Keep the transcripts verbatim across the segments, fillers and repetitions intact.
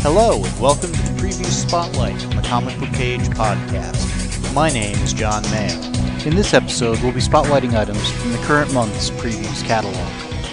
Hello, and welcome to the Preview Spotlight from the Comic Book Page podcast. My name is John Mayo. In this episode, we'll be spotlighting items from the current month's Previews catalog.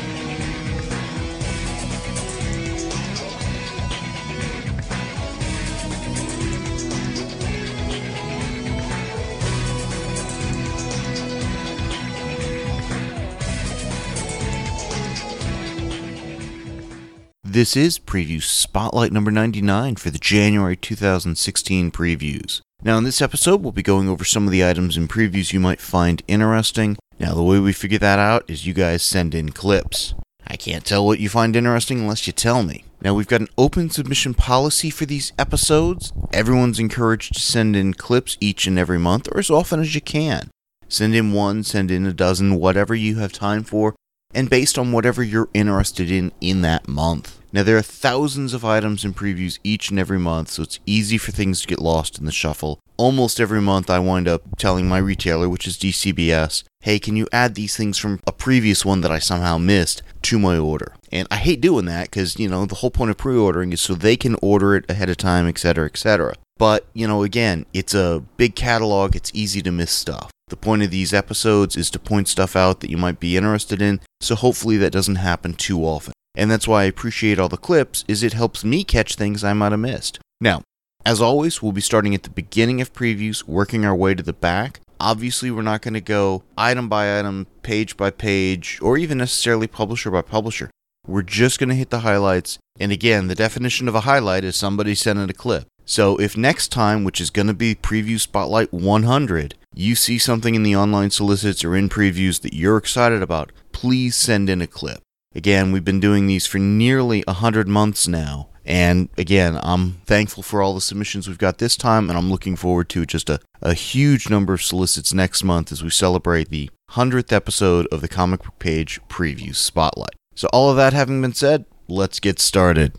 This is Preview Spotlight number ninety-nine for the January two thousand sixteen previews. Now in this episode, we'll be going over some of the items in previews you might find interesting. Now the way we figure that out is you guys send in clips. I can't tell what you find interesting unless you tell me. Now we've got an open submission policy for these episodes. Everyone's encouraged to send in clips each and every month, or as often as you can. Send in one, send in a dozen, whatever you have time for, and based on whatever you're interested in in that month. Now, there are thousands of items in previews each and every month, so it's easy for things to get lost in the shuffle. Almost every month, I wind up telling my retailer, which is D C B S, hey, can you add these things from a previous one that I somehow missed to my order? And I hate doing that because, you know, the whole point of pre-ordering is so they can order it ahead of time, et cetera, et cetera. But, you know, again, it's a big catalog, it's easy to miss stuff. The point of these episodes is to point stuff out that you might be interested in, so hopefully that doesn't happen too often. And that's why I appreciate all the clips, is it helps me catch things I might have missed. Now, as always, we'll be starting at the beginning of previews, working our way to the back. Obviously, we're not going to go item by item, page by page, or even necessarily publisher by publisher. We're just going to hit the highlights, and again, the definition of a highlight is somebody sending a clip. So if next time, which is going to be Preview Spotlight one hundred, you see something in the online solicits or in previews that you're excited about, please send in a clip. Again, we've been doing these for nearly one hundred months now, and again, I'm thankful for all the submissions we've got this time, and I'm looking forward to just a, a huge number of solicits next month as we celebrate the one hundredth episode of the Comic Book Page Preview Spotlight. So all of that having been said, let's get started.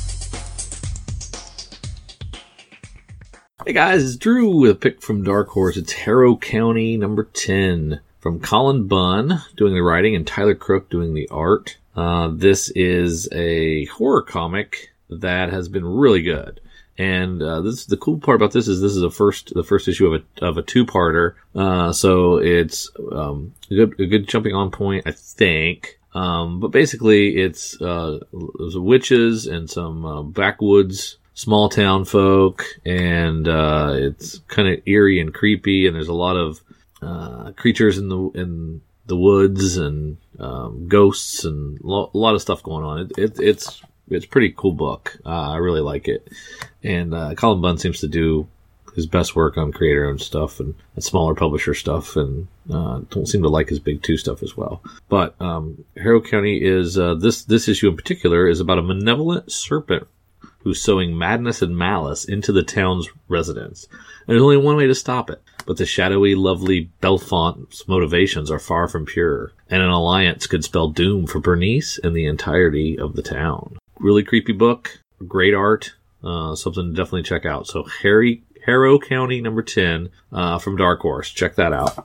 Hey guys, it's Drew with a pick from Dark Horse. It's Harrow County number ten from Colin Bunn doing the writing and Tyler Crook doing the art. Uh, this is a horror comic that has been really good. And uh, this the cool part about this is this is the first the first issue of a of a two-parter. Uh, so it's um, a good a good jumping on point, I think. Um, but basically, it's uh, there's witches and some uh, backwoods small town folk, and uh, it's kind of eerie and creepy. And there's a lot of uh, creatures in the in the woods and um, ghosts and lo- a lot of stuff going on. It, it, it's it's a pretty cool book. Uh, I really like it. And uh, Colin Bunn seems to do his best work on creator-owned stuff and, and smaller publisher stuff, and uh, don't seem to like his big two stuff as well. But um, Harrow County is uh, this this issue in particular is about a malevolent serpent who's sowing madness and malice into the town's residents. And there's only one way to stop it. But the shadowy, lovely Belfont's motivations are far from pure, and an alliance could spell doom for Bernice and the entirety of the town. Really creepy book, great art, uh, something to definitely check out. So Harry, Harrow County number ten uh, from Dark Horse. Check that out.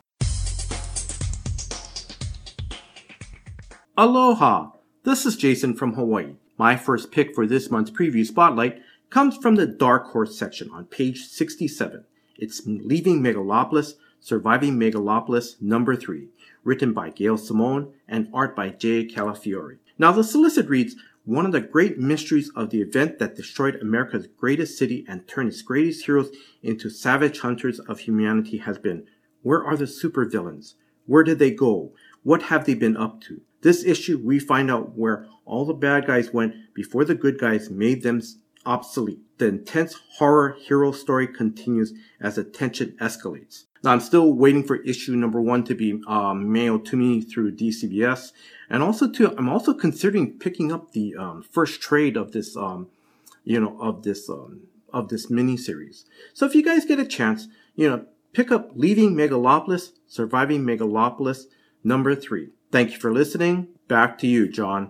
Aloha! This is Jason from Hawaii. My first pick for this month's Preview Spotlight comes from the Dark Horse section on page sixty-seven. It's Leaving Megalopolis, Surviving Megalopolis number three, written by Gail Simone and art by Jay Calafiore. Now the solicit reads, one of the great mysteries of the event that destroyed America's greatest city and turned its greatest heroes into savage hunters of humanity has been, where are the supervillains? Where did they go? What have they been up to? This issue, we find out where all the bad guys went before the good guys made them obsolete. The intense horror hero story continues as the tension escalates. Now, I'm still waiting for issue number one to be um, mailed to me through D C B S, and also to I'm also considering picking up the um, first trade of this, um, you know, of this um, of this miniseries. So if you guys get a chance, you know, pick up Leaving Megalopolis, Surviving Megalopolis number three. Thank you for listening. Back to you, John.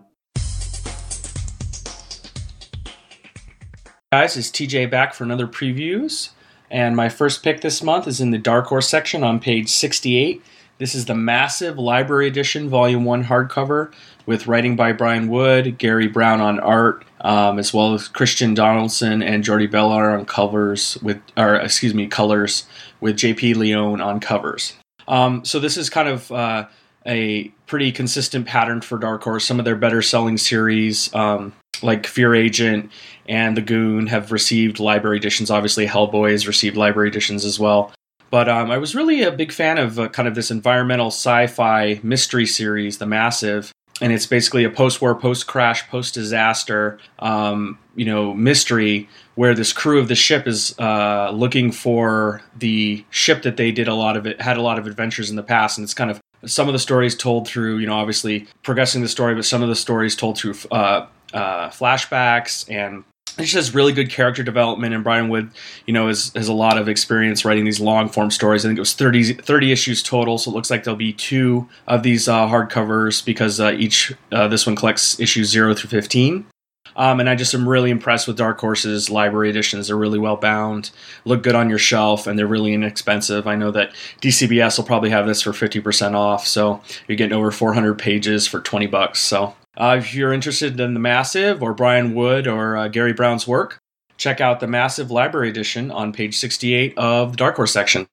Guys, it's T J back for another previews, and my first pick this month is in the Dark Horse section on page sixty-eight. This is the massive Library Edition Volume one hardcover with writing by Brian Wood, Gary Brown on art, um, as well as Christian Donaldson and Jordi Bellar on covers with, or excuse me, colors, with J P Leone on covers. Um, so this is kind of uh, a pretty consistent pattern for Dark Horse. Some of their better selling series, um, like Fear Agent and The Goon, have received library editions. Obviously, Hellboy has received library editions as well. But um, I was really a big fan of uh, kind of this environmental sci-fi mystery series, The Massive. And it's basically a post-war, post-crash, post-disaster, um, you know, mystery where this crew of the ship is uh, looking for the ship that they did a lot of it, had a lot of adventures in the past. And it's kind of some of the stories told through, you know, obviously progressing the story, but some of the stories told through uh, uh, flashbacks, and it just has really good character development. And Brian Wood, you know, has, has a lot of experience writing these long form stories. I think it was thirty, thirty issues total. So it looks like there'll be two of these uh, hardcovers because uh, each, uh, this one collects issues zero through fifteen. Um, and I just am really impressed with Dark Horse's library editions. They're really well bound, look good on your shelf, and they're really inexpensive. I know that D C B S will probably have this for fifty percent off. So you're getting over four hundred pages for twenty bucks. So Uh, if you're interested in The Massive or Brian Wood or uh, Gary Brown's work, check out the Massive Library Edition on page sixty-eight of the Dark Horse section.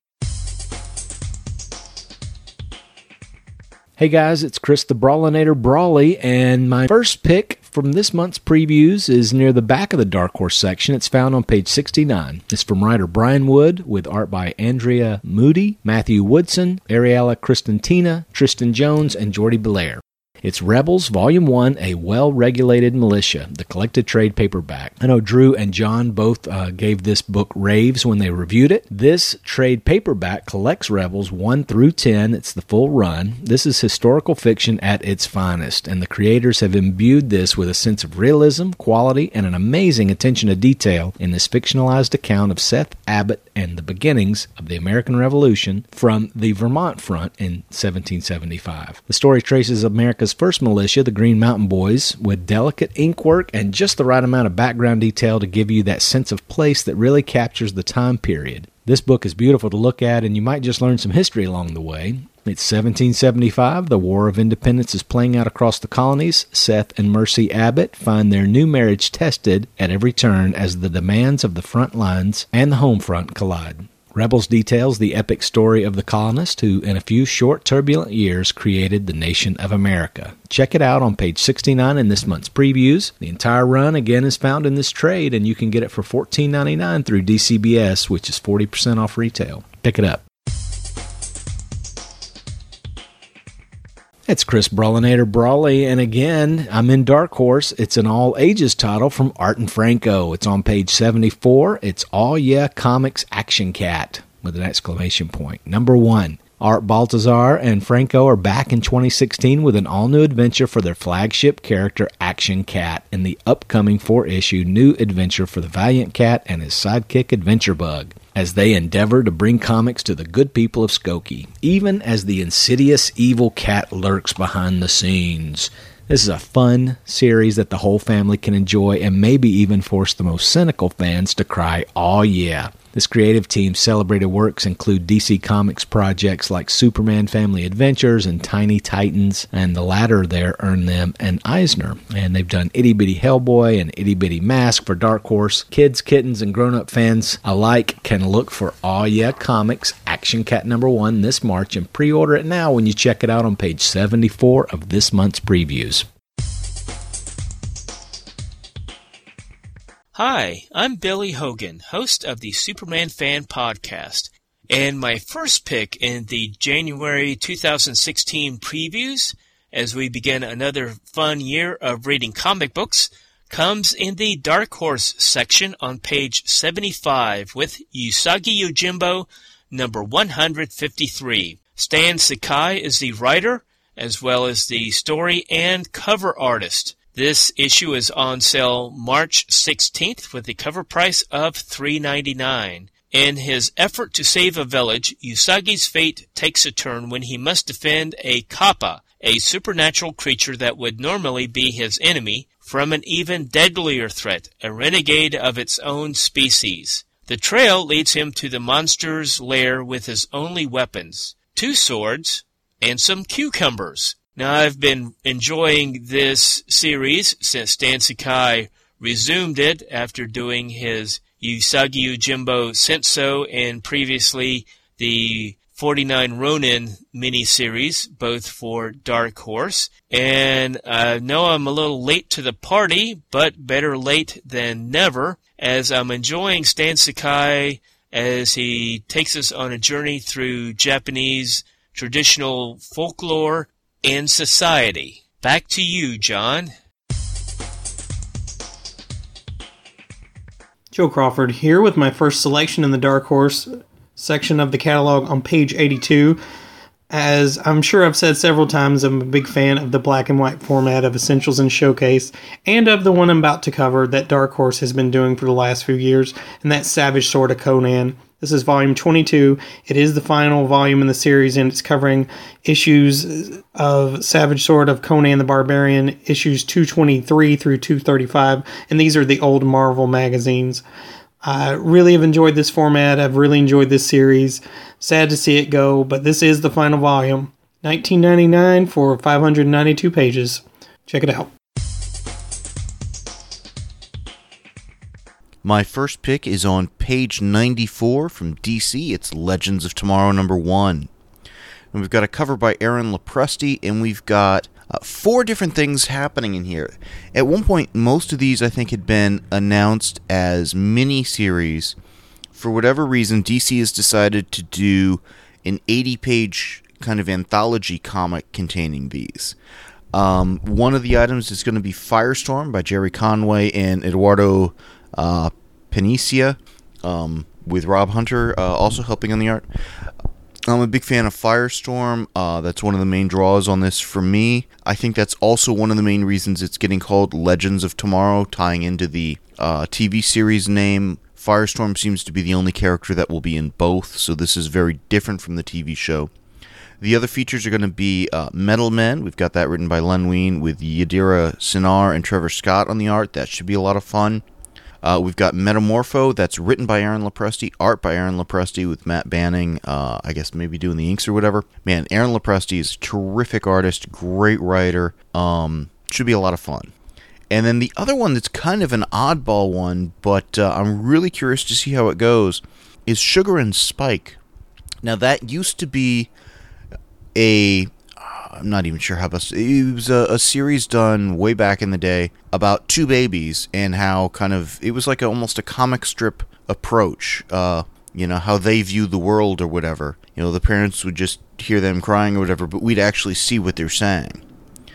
Hey guys, it's Chris the Brawlinator Brawly, and my first pick from this month's previews is near the back of the Dark Horse section. It's found on page sixty-nine. It's from writer Brian Wood with art by Andrea Moody, Matthew Woodson, Ariella Cristantina, Tristan Jones, and Jordi Belair. It's Rebels, Volume one, A Well-Regulated Militia, the collected trade paperback. I know Drew and John both uh, gave this book raves when they reviewed it. This trade paperback collects Rebels one through ten. It's the full run. This is historical fiction at its finest, and the creators have imbued this with a sense of realism, quality, and an amazing attention to detail in this fictionalized account of Seth Abbott and the beginnings of the American Revolution from the Vermont front in seventeen seventy-five. The story traces America's first militia, the Green Mountain Boys, with delicate ink work and just the right amount of background detail to give you that sense of place that really captures the time period. This book is beautiful to look at, and you might just learn some history along the way. It's seventeen seventy-five. The War of Independence is playing out across the colonies. Seth and Mercy Abbott find their new marriage tested at every turn as the demands of the front lines and the home front collide. Rebels details the epic story of the colonist who, in a few short, turbulent years, created the nation of America. Check it out on page sixty-nine in this month's previews. The entire run, again, is found in this trade, and you can get it for fourteen ninety-nine through D C B S, which is forty percent off retail. Pick it up. It's Chris Brawlinator Brawly, and again, I'm in Dark Horse. It's an all-ages title from Art and Franco. It's on page seventy-four. It's All Yeah Comics Action Cat, with an exclamation point. Number one. Art Baltazar and Franco are back in twenty sixteen with an all-new adventure for their flagship character, Action Cat, in the upcoming four-issue new adventure for the Valiant Cat and his sidekick, Adventure Bug, as they endeavor to bring comics to the good people of Skokie, even as the insidious evil cat lurks behind the scenes. This is a fun series that the whole family can enjoy and maybe even force the most cynical fans to cry, "Aw yeah." This creative team's celebrated works include D C Comics projects like Superman Family Adventures and Tiny Titans, and the latter there earned them an Eisner. And they've done Itty Bitty Hellboy and Itty Bitty Mask for Dark Horse. Kids, kittens, and grown-up fans alike can look for Aw Yeah Comics Action Cat number one this March and pre-order it now when you check it out on page seventy-four of this month's previews. Hi, I'm Billy Hogan, host of the Superman Fan Podcast, and my first pick in the January two thousand sixteen previews, as we begin another fun year of reading comic books, comes in the Dark Horse section on page seventy-five with Usagi Yojimbo number one hundred fifty-three. Stan Sakai is the writer, as well as the story and cover artist. This issue is on sale March sixteenth with a cover price of three ninety-nine. In his effort to save a village, Usagi's fate takes a turn when he must defend a kappa, a supernatural creature that would normally be his enemy, from an even deadlier threat, a renegade of its own species. The trail leads him to the monster's lair with his only weapons, two swords, and some cucumbers. Now, I've been enjoying this series since Dan Sakai resumed it after doing his Usagi Yojimbo Senso and previously the forty-nine Ronin miniseries, both for Dark Horse. And I know I'm a little late to the party, but better late than never, as I'm enjoying Stan Sakai as he takes us on a journey through Japanese traditional folklore and society. Back to you, John. Joe Crawford here with my first selection in the Dark Horse section of the catalog on page eighty-two. As I'm sure I've said several times, I'm a big fan of the black and white format of Essentials and Showcase, and of the one I'm about to cover that Dark Horse has been doing for the last few years, and that's Savage Sword of Conan. This is volume twenty-two. It is the final volume in the series, and it's covering issues of Savage Sword of Conan the Barbarian, issues two twenty-three through two thirty-five, and these are the old Marvel magazines. I really have enjoyed this format. I've really enjoyed this series. Sad to see it go, but this is the final volume. nineteen ninety-nine for five hundred ninety-two pages. Check it out. My first pick is on page ninety-four from D C. It's Legends of Tomorrow number one. And we've got a cover by Aaron Lopresti, and we've got uh, four different things happening in here. At one point, most of these, I think, had been announced as mini-series. For whatever reason, D C has decided to do an eighty-page kind of anthology comic containing these. Um, one of the items is going to be Firestorm by Jerry Conway and Eduardo Uh, Panicia, um, with Rob Hunter uh, also helping on the art. I'm a big fan of Firestorm. Uh, that's one of the main draws on this for me. I think that's also one of the main reasons it's getting called Legends of Tomorrow, tying into the uh, T V series name. Firestorm seems to be the only character that will be in both, so this is very different from the T V show. The other features are going to be uh, Metal Men. We've got that written by Len Wein with Yadira Sinar and Trevor Scott on the art. That should be a lot of fun. Uh, we've got Metamorpho, that's written by Aaron Lopresti, art by Aaron Lopresti with Matt Banning, uh, I guess maybe doing the inks or whatever. Man, Aaron Lopresti is a terrific artist, great writer, um, should be a lot of fun. And then the other one that's kind of an oddball one, but uh, I'm really curious to see how it goes, is Sugar and Spike. Now that used to be a... I'm not even sure how best... It was a, a series done way back in the day about two babies and how kind of... It was like a, almost a comic strip approach. Uh, you know, how they view the world or whatever. You know, the parents would just hear them crying or whatever, but we'd actually see what they're saying.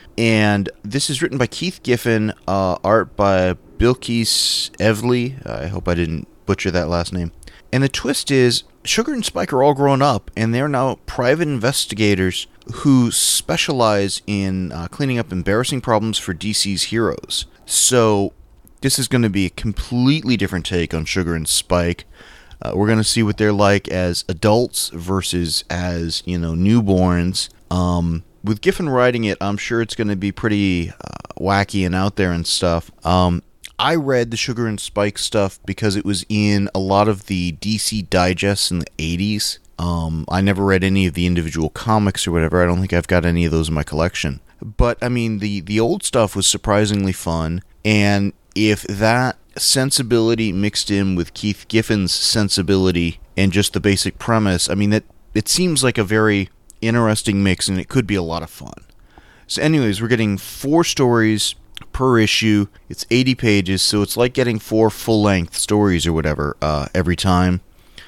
And this is written by Keith Giffen, uh, art by Bilquis Evely. I hope I didn't butcher that last name. And the twist is, Sugar and Spike are all grown up, and they're now private investigators who specialize in uh, cleaning up embarrassing problems for D C's heroes. So this is going to be a completely different take on Sugar and Spike. Uh, we're going to see what they're like as adults versus as, you know, newborns. Um, with Giffen writing it, I'm sure it's going to be pretty uh, wacky and out there and stuff. Um, I read the Sugar and Spike stuff because it was in a lot of the D C digests in the eighties. Um, I never read any of the individual comics or whatever. I don't think I've got any of those in my collection. But, I mean, the, the old stuff was surprisingly fun, and if that sensibility mixed in with Keith Giffen's sensibility and just the basic premise, I mean, that it seems like a very interesting mix, and it could be a lot of fun. So anyways, we're getting four stories per issue. It's eighty pages, so it's like getting four full-length stories or whatever uh, every time.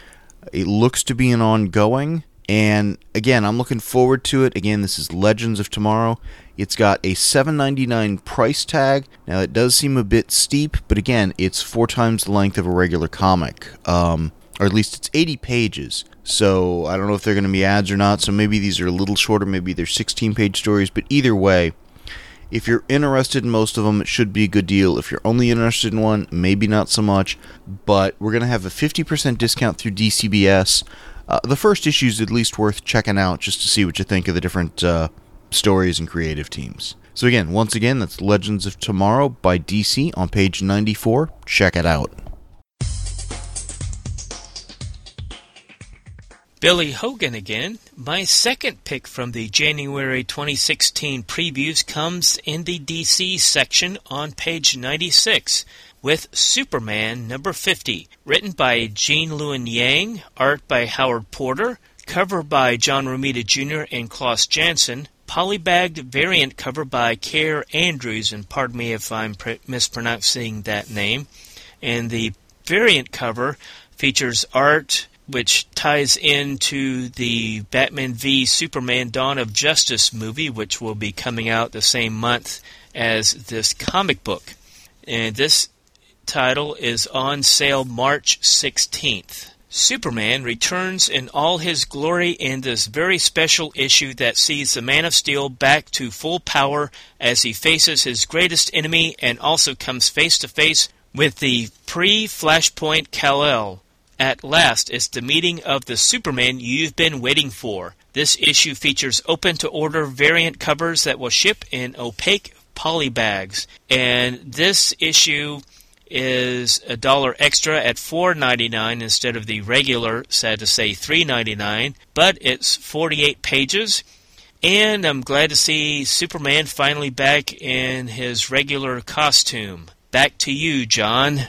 It looks to be an ongoing, and again, I'm looking forward to it. Again, this is Legends of Tomorrow. It's got a seven ninety-nine price tag. Now, it does seem a bit steep, but again, it's four times the length of a regular comic. Um, or at least it's eighty pages. So, I don't know if they're going to be ads or not, so maybe these are a little shorter, maybe they're sixteen-page stories, but either way, if you're interested in most of them, it should be a good deal. If you're only interested in one, maybe not so much. But we're going to have a fifty percent discount through D C B S. Uh, the first issue is at least worth checking out just to see what you think of the different uh, stories and creative teams. So again, once again, that's Legends of Tomorrow by D C on page ninety-four. Check it out. Billy Hogan again. My second pick from the January twenty sixteen previews comes in the D C section on page ninety-six with Superman number fifty, written by Gene Luen Yang, art by Howard Porter, cover by John Romita Junior and Klaus Janson, polybagged variant cover by Care Andrews, and pardon me if I'm pr- mispronouncing that name. And the variant cover features art which ties into the Batman v Superman Dawn of Justice movie, which will be coming out the same month as this comic book. And this title is on sale March sixteenth. Superman returns in all his glory in this very special issue that sees the Man of Steel back to full power as he faces his greatest enemy and also comes face to face with the pre-Flashpoint Kal-El. At last, it's the meeting of the Superman you've been waiting for. This issue features open-to-order variant covers that will ship in opaque polybags. And this issue is a dollar extra at four ninety-nine instead of the regular, sad to say, three ninety-nine. But it's forty-eight pages. And I'm glad to see Superman finally back in his regular costume. Back to you, John.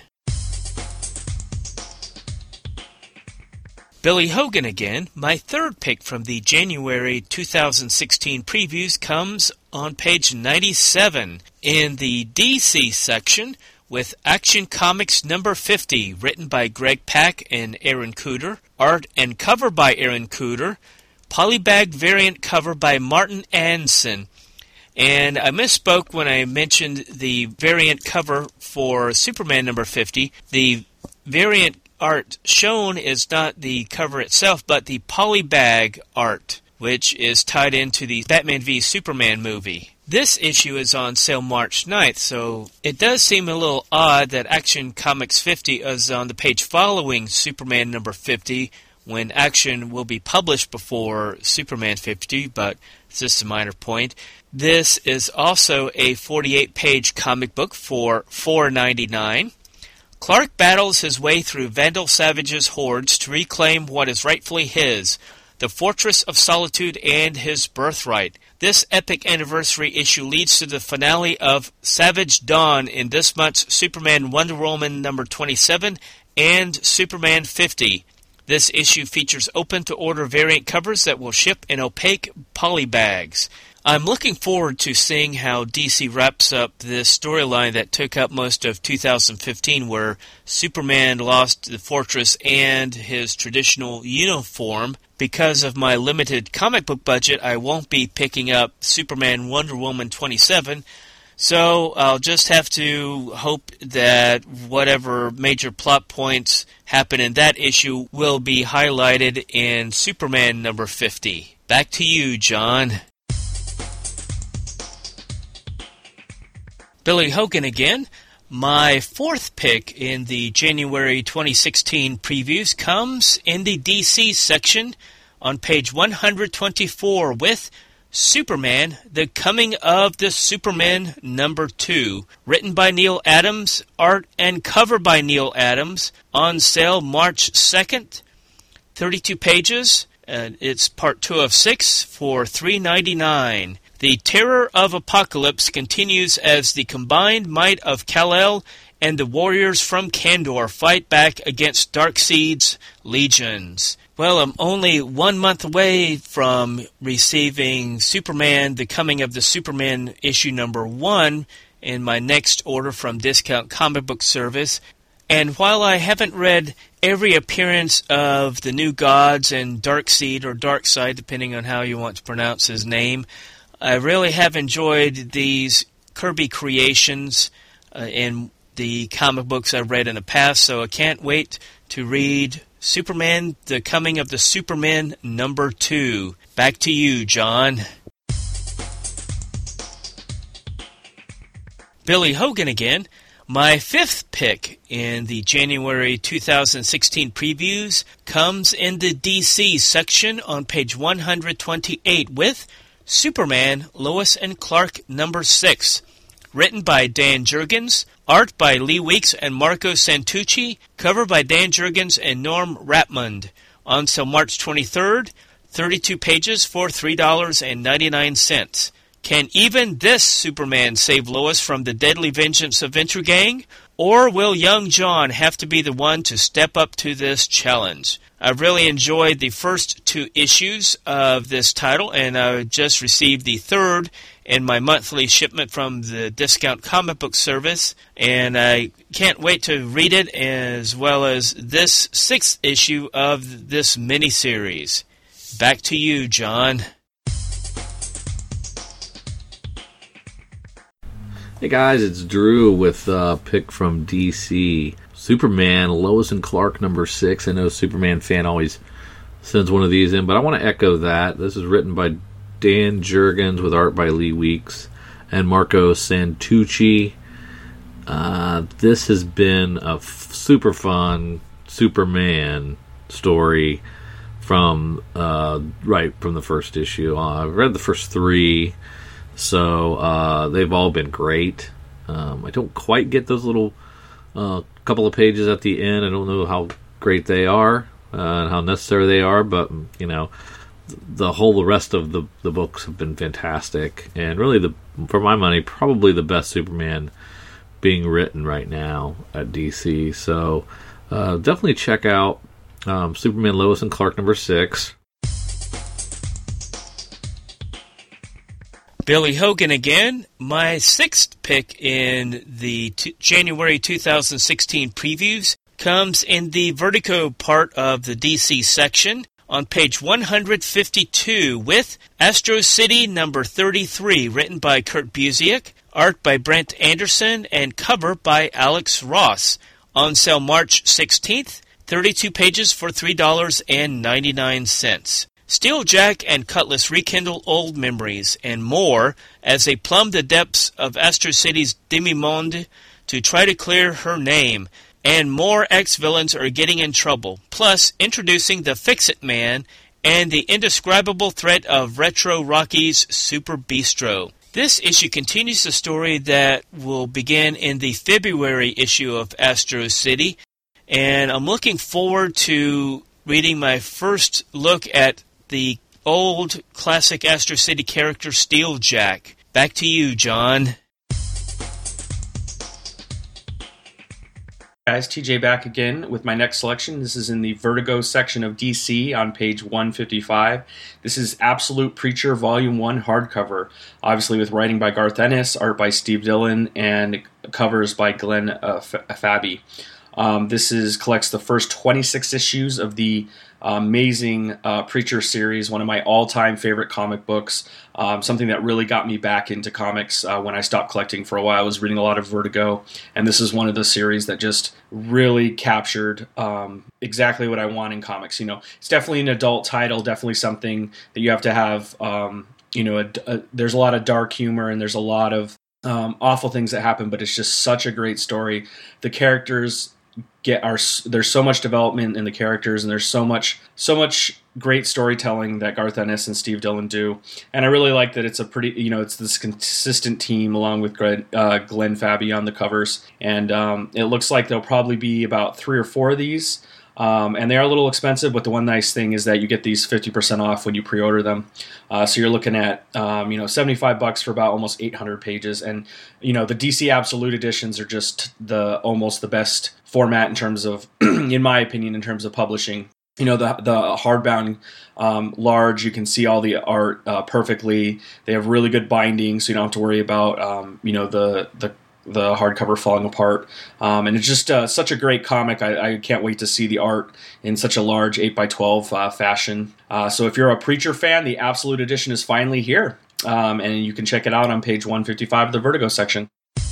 Billy Hogan again. My third pick from the January two thousand sixteen previews comes on page ninety-seven in the D C section with Action Comics number fifty, written by Greg Pak and Aaron Kuder, art and cover by Aaron Kuder, polybagged variant cover by Martin Anson. And I misspoke when I mentioned the variant cover for Superman number fifty. The variant art shown is not the cover itself, but the polybag art, which is tied into the Batman v Superman movie. This issue is on sale March ninth, so it does seem a little odd that Action Comics fifty is on the page following Superman number fifty, when Action will be published before Superman fifty, but it's just a minor point. This is also a forty-eight page comic book for four ninety-nine. Clark battles his way through Vandal Savage's hordes to reclaim what is rightfully his, the Fortress of Solitude and his birthright. This epic anniversary issue leads to the finale of Savage Dawn in this month's Superman Wonder Woman number twenty-seven and Superman fifty. This issue features open-to-order variant covers that will ship in opaque polybags. I'm looking forward to seeing how D C wraps up this storyline that took up most of two thousand fifteen, where Superman lost the fortress and his traditional uniform. Because of my limited comic book budget, I won't be picking up Superman Wonder Woman twenty-seven, so I'll just have to hope that whatever major plot points happen in that issue will be highlighted in Superman number fifty. Back to you, John. Billy Hogan again. My fourth pick in the January twenty sixteen previews comes in the D C section on page one twenty-four with Superman, The Coming of the Superman number two, written by Neil Adams, art and cover by Neil Adams, on sale March second, thirty-two pages, and it's part two of six for three ninety-nine. The terror of Apocalypse continues as the combined might of Kal-El and the warriors from Kandor fight back against Darkseid's legions. Well, I'm only one month away from receiving Superman, The Coming of the Superman issue number one in my next order from Discount Comic Book Service. And while I haven't read every appearance of the New Gods and Darkseid or Darkseid, depending on how you want to pronounce his name, I really have enjoyed these Kirby creations uh, in the comic books I've read in the past, so I can't wait to read Superman, The Coming of the Superman number two. Back to you, John. Billy Hogan again. My fifth pick in the January two thousand sixteen previews comes in the D C section on page one twenty-eight with Superman, Lois and Clark number six, written by Dan Jurgens, art by Lee Weeks and Marco Santucci, cover by Dan Jurgens and Norm Rapmund, on sale March twenty-third, thirty-two pages for three dollars and ninety-nine cents. Can even this Superman save Lois from the deadly vengeance of Venture Gang? Or will young John have to be the one to step up to this challenge? I've really enjoyed the first two issues of this title, and I just received the third in my monthly shipment from the Discount Comic Book Service, and I can't wait to read it, as well as this sixth issue of this miniseries. Back to you, John. Hey guys, it's Drew with a pick from D C. Superman, Lois and Clark number six. I know Superman fan always sends one of these in, but I want to echo that. This is written by Dan Jurgens with art by Lee Weeks and Marco Santucci. Uh, this has been a f- super fun Superman story from uh, right from the first issue. Uh, I've read the first three. So uh, they've all been great. Um, I don't quite get those little uh, couple of pages at the end. I don't know how great they are uh, and how necessary they are, but you know, the whole the rest of the the books have been fantastic, and really, the for my money, probably the best Superman being written right now at D C. So uh, definitely check out um, Superman, Lois and Clark number six. Billy Hogan again. My sixth pick in the t- January two thousand sixteen previews comes in the Vertigo part of the D C section on page one hundred fifty-two with Astro City number thirty-three, written by Kurt Busiek, art by Brent Anderson, and cover by Alex Ross. On sale March sixteenth, thirty-two pages for three dollars and ninety-nine cents. Steeljack and Cutlass rekindle old memories and more as they plumb the depths of Astro City's demi-monde to try to clear her name. And more ex-villains are getting in trouble, plus introducing the Fix-It Man and the indescribable threat of Retro Rocky's Super Bistro. This issue continues the story that will begin in the February issue of Astro City, and I'm looking forward to reading my first look at the old classic Astro City character Steeljack. Back to you, John. Guys, T J back again with my next selection. This is in the Vertigo section of D C on page one fifty-five. This is Absolute Preacher Volume one hardcover, obviously with writing by Garth Ennis, art by Steve Dillon, and covers by Glenn uh, F- Fabi. Um, this is collects the first twenty-six issues of the amazing uh, Preacher series, one of my all-time favorite comic books, um, something that really got me back into comics uh, when I stopped collecting for a while. I was reading a lot of Vertigo, and this is one of the series that just really captured um, exactly what I want in comics. You know, it's definitely an adult title, definitely something that you have to have, um, you know, a, a, there's a lot of dark humor, and there's a lot of um, awful things that happen, but it's just such a great story. The characters get our there's so much development in the characters, and there's so much so much great storytelling that Garth Ennis and Steve Dillon do, and I really like that it's a pretty you know it's this consistent team along with Glenn, uh, Glenn Fabi on the covers, and um, it looks like there'll probably be about three or four of these. Um, and they are a little expensive, but the one nice thing is that you get these fifty percent off when you pre-order them. Uh, so you're looking at, um, you know, seventy-five bucks for about almost eight hundred pages. And, you know, the D C Absolute editions are just the almost the best format in terms of, in my opinion, in terms of publishing. You know, the the hardbound um, large, you can see all the art uh, perfectly. They have really good binding, so you don't have to worry about, um, you know, the the the hardcover falling apart, um, and it's just uh, such a great comic. I, I can't wait to see the art in such a large eight by twelve uh, fashion. Uh, so if you're a Preacher fan, the Absolute Edition is finally here, um, and you can check it out on page one fifty-five of the Vertigo section.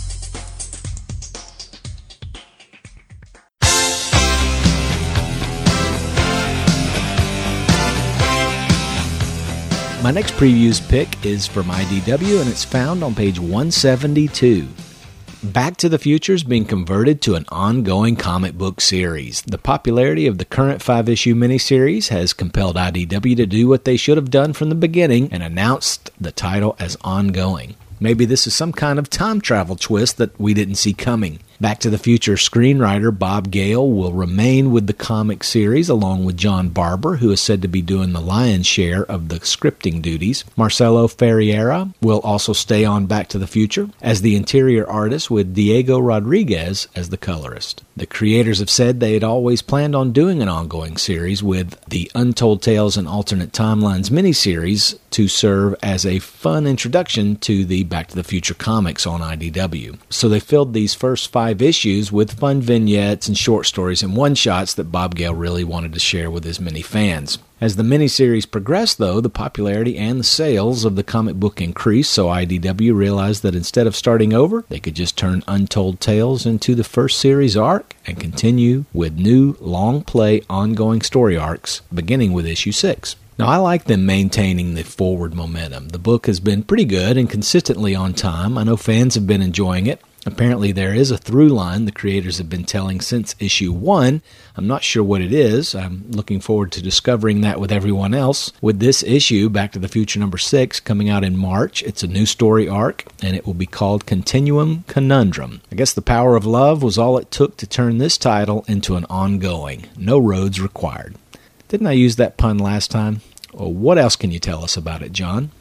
My next previews pick is from I D W, and it's found on page one seventy-two. Back to the Future is being converted to an ongoing comic book series. The popularity of the current five-issue miniseries has compelled I D W to do what they should have done from the beginning and announced the title as ongoing. Maybe this is some kind of time travel twist that we didn't see coming. Back to the Future screenwriter Bob Gale will remain with the comic series along with John Barber, who is said to be doing the lion's share of the scripting duties. Marcelo Ferreira will also stay on Back to the Future as the interior artist with Diego Rodriguez as the colorist. The creators have said they had always planned on doing an ongoing series with the Untold Tales and Alternate Timelines miniseries to serve as a fun introduction to the Back to the Future comics on I D W. So they filled these first five issues with fun vignettes and short stories and one-shots that Bob Gale really wanted to share with his many fans. As the miniseries progressed, though, the popularity and the sales of the comic book increased, so I D W realized that instead of starting over, they could just turn Untold Tales into the first series arc and continue with new, long-play, ongoing story arcs, beginning with issue six. Now, I like them maintaining the forward momentum. The book has been pretty good and consistently on time. I know fans have been enjoying it. Apparently there is a through line the creators have been telling since issue one. I'm not sure what it is. I'm looking forward to discovering that with everyone else. With this issue, Back to the Future number six, coming out in March, it's a new story arc, and it will be called Continuum Conundrum. I guess the power of love was all it took to turn this title into an ongoing. No roads required. Didn't I use that pun last time? Well, what else can you tell us about it, John?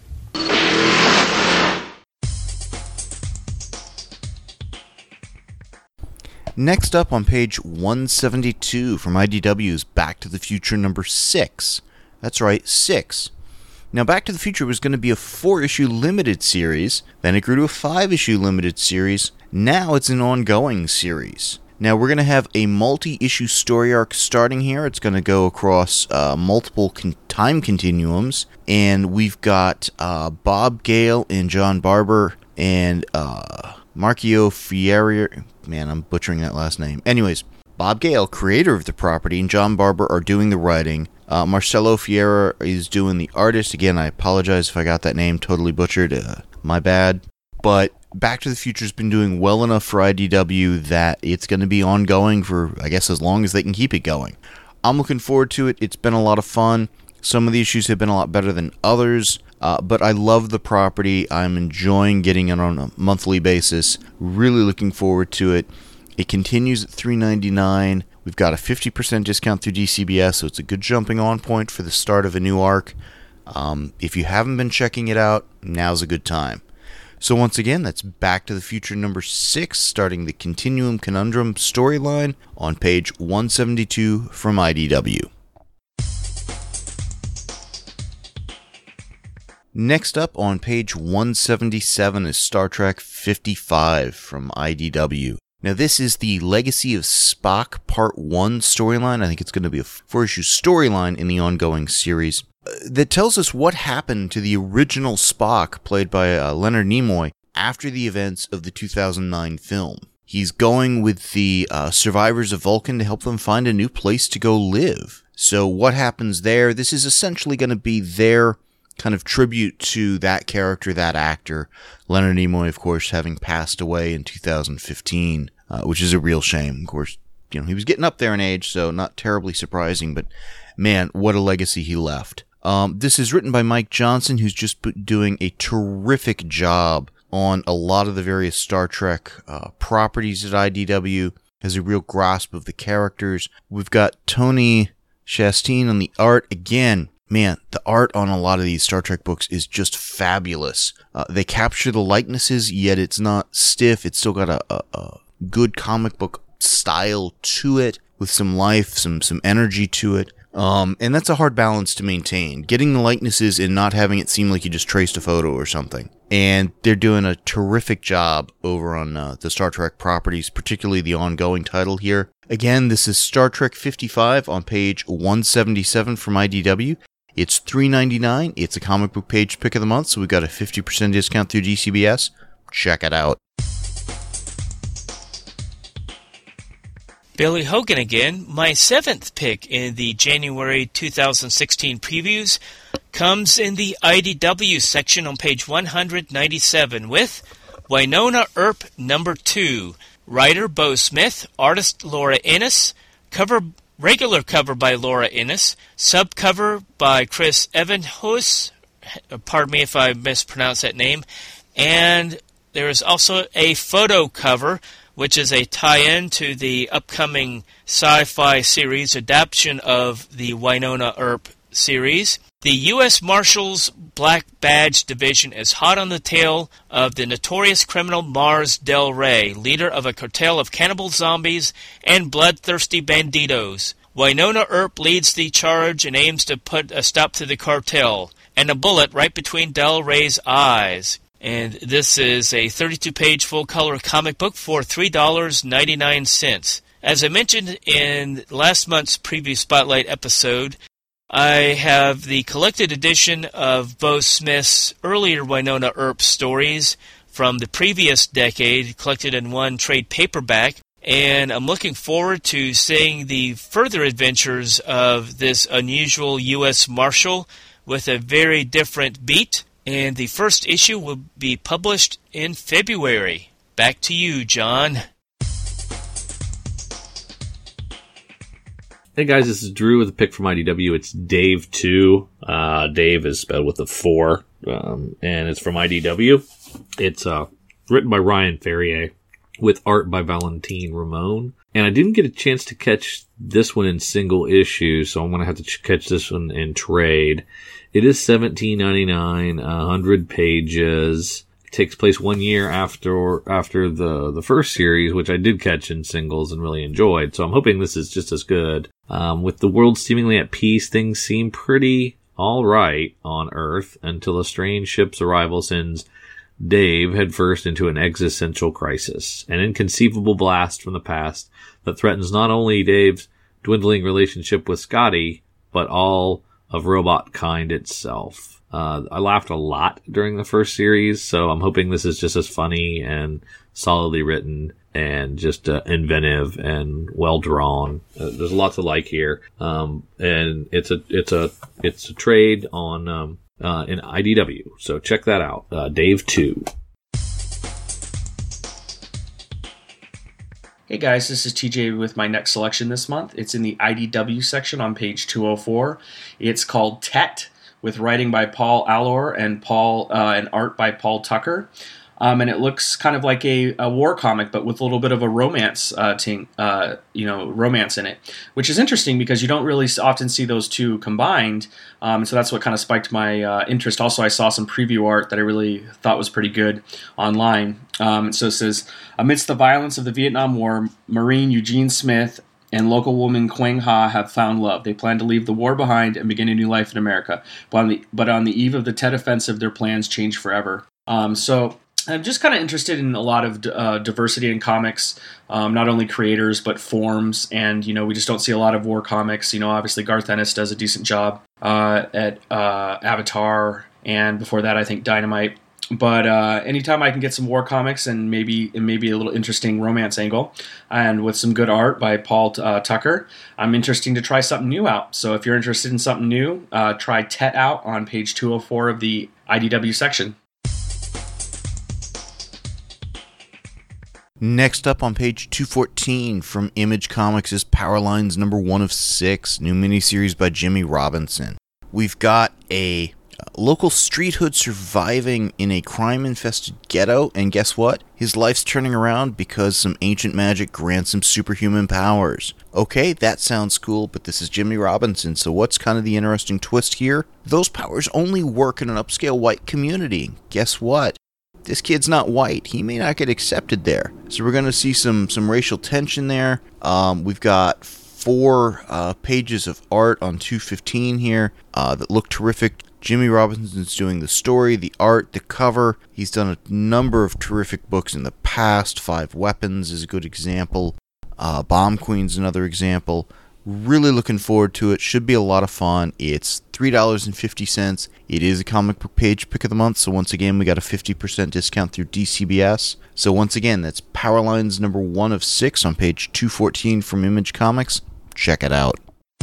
Next up on page one seventy-two from I D W's Back to the Future number six. That's right, six. Now, Back to the Future was going to be a four-issue limited series, then it grew to a five-issue limited series, now it's an ongoing series. Now, we're going to have a multi-issue story arc starting here. It's going to go across uh, multiple con- time continuums, and we've got uh, Bob Gale and John Barber and uh, Marcio Fieri. Man, I'm butchering that last name. Anyways, Bob Gale, creator of the property, and John Barber are doing the writing. Uh, Marcelo Fiera is doing the artist. Again, I apologize if I got that name totally butchered. Uh, my bad. But Back to the Future's been doing well enough for I D W that it's going to be ongoing for, I guess, as long as they can keep it going. I'm looking forward to it. It's been a lot of fun. Some of the issues have been a lot better than others. Uh, but I love the property. I'm enjoying getting it on a monthly basis. Really looking forward to it. It continues at three ninety-nine. We've got a fifty percent discount through D C B S, so it's a good jumping on point for the start of a new arc. Um, if you haven't been checking it out, now's a good time. So once again, that's Back to the Future number six, starting the Continuum Conundrum storyline on page one seventy-two from I D W. Next up on page one seventy-seven is Star Trek fifty-five from I D W. Now this is the Legacy of Spock Part one storyline. I think it's going to be a four-issue storyline in the ongoing series uh, that tells us what happened to the original Spock, played by uh, Leonard Nimoy, after the events of the two thousand nine film. He's going with the uh, survivors of Vulcan to help them find a new place to go live. So what happens there? This is essentially going to be their kind of tribute to that character, that actor. Leonard Nimoy, of course, having passed away in two thousand fifteen, uh, which is a real shame. Of course, you know, he was getting up there in age, so not terribly surprising, but man, what a legacy he left. Um, this is written by Mike Johnson, who's just doing a terrific job on a lot of the various Star Trek uh, properties at I D W, has a real grasp of the characters. We've got Tony Chastain on the art. Again, man, the art on a lot of these Star Trek books is just fabulous. Uh, they capture the likenesses, yet it's not stiff. It's still got a, a, a good comic book style to it, with some life, some some energy to it. Um, and that's a hard balance to maintain. Getting the likenesses and not having it seem like you just traced a photo or something. And they're doing a terrific job over on uh, the Star Trek properties, particularly the ongoing title here. Again, this is Star Trek fifty-five on page one seventy-seven from I D W. It's three ninety-nine. It's a comic book page pick of the month, so we've got a fifty percent discount through D C B S. Check it out. Billy Hogan again. My seventh pick in the January two thousand sixteen previews comes in the I D W section on page one ninety-seven with Winona Earp number two. Writer Bo Smith, artist Laura Ennis, cover regular cover by Laura Ennis, subcover by Chris Evenhuis, pardon me if I mispronounce that name, and there is also a photo cover which is a tie-in to the upcoming sci-fi series adaptation of the Wynonna Earp series. The U S Marshals Black Badge Division is hot on the tail of the notorious criminal Mars Del Rey, leader of a cartel of cannibal zombies and bloodthirsty banditos. Wynonna Earp leads the charge and aims to put a stop to the cartel, and a bullet right between Del Rey's eyes. And this is a thirty-two page full-color comic book for three dollars and ninety-nine cents. As I mentioned in last month's preview Spotlight episode, I have the collected edition of Bo Smith's earlier Wynonna Earp stories from the previous decade, collected in one trade paperback, and I'm looking forward to seeing the further adventures of this unusual U S Marshal with a very different beat, and the first issue will be published in February. Back to you, John. Hey guys, this is Drew with a pick from I D W. It's Dave two. Uh, Dave is spelled with a four, um, and it's from I D W. It's uh, written by Ryan Ferrier with art by Valentine Ramon. And I didn't get a chance to catch this one in single issue, so I'm going to have to ch- catch this one in trade. It is seventeen ninety-nine, one hundred pages. It takes place one year after after the, the first series, which I did catch in singles and really enjoyed. So I'm hoping this is just as good. Um, with the world seemingly at peace, things seem pretty alright on Earth until a strange ship's arrival sends Dave headfirst into an existential crisis, an inconceivable blast from the past that threatens not only Dave's dwindling relationship with Scotty, but all of robot kind itself. Uh, I laughed a lot during the first series, so I'm hoping this is just as funny and solidly written and just uh, inventive and well drawn. Uh, there's a lot to like here, um, and it's a it's a it's a trade on um, uh, in I D W. So check that out, uh, Dave two. Hey guys, this is T J with my next selection this month. It's in the I D W section on page two oh four. It's called Tet, with writing by Paul Allor and Paul uh, and art by Paul Tucker. Um, and it looks kind of like a, a war comic, but with a little bit of a romance, uh, ting, uh, you know, romance in it, which is interesting because you don't really often see those two combined. Um, so that's what kind of spiked my uh, interest. Also, I saw some preview art that I really thought was pretty good online. Um, so it says, amidst the violence of the Vietnam War, Marine Eugene Smith and local woman Quang Ha have found love. They plan to leave the war behind and begin a new life in America. But on the, but on the eve of the Tet Offensive, their plans change forever. Um, so I'm just kind of interested in a lot of uh, diversity in comics, um, not only creators, but forms. And, you know, we just don't see a lot of war comics. You know, obviously Garth Ennis does a decent job uh, at uh, Avatar. And before that, I think Dynamite. But uh, anytime I can get some war comics and maybe and maybe a little interesting romance angle, and with some good art by Paul uh, Tucker, I'm interested to try something new out. So if you're interested in something new, uh, try Tet out on page two oh four of the I D W section. Next up on page two fourteen from Image Comics is Powerlines number one of six, new miniseries by Jimmy Robinson. We've got a local street hood surviving in a crime-infested ghetto, and guess what? His life's turning around because some ancient magic grants him superhuman powers. Okay, that sounds cool, but this is Jimmy Robinson, so what's kind of the interesting twist here? Those powers only work in an upscale white community. Guess what? This kid's not white. He may not get accepted there. So we're going to see some, some racial tension there. Um, we've got four uh, pages of art on two fifteen here uh, that look terrific. Jimmy Robinson's doing the story, the art, the cover. He's done a number of terrific books in the past. Five Weapons is a good example. Uh, Bomb Queen's another example. Really looking forward to it. Should be a lot of fun. It's three dollars and fifty cents. It is a comic book page pick of the month, so once again, we got a fifty percent discount through D C B S. So once again, that's Powerlines number one of six on page two fourteen from Image Comics. Check it out.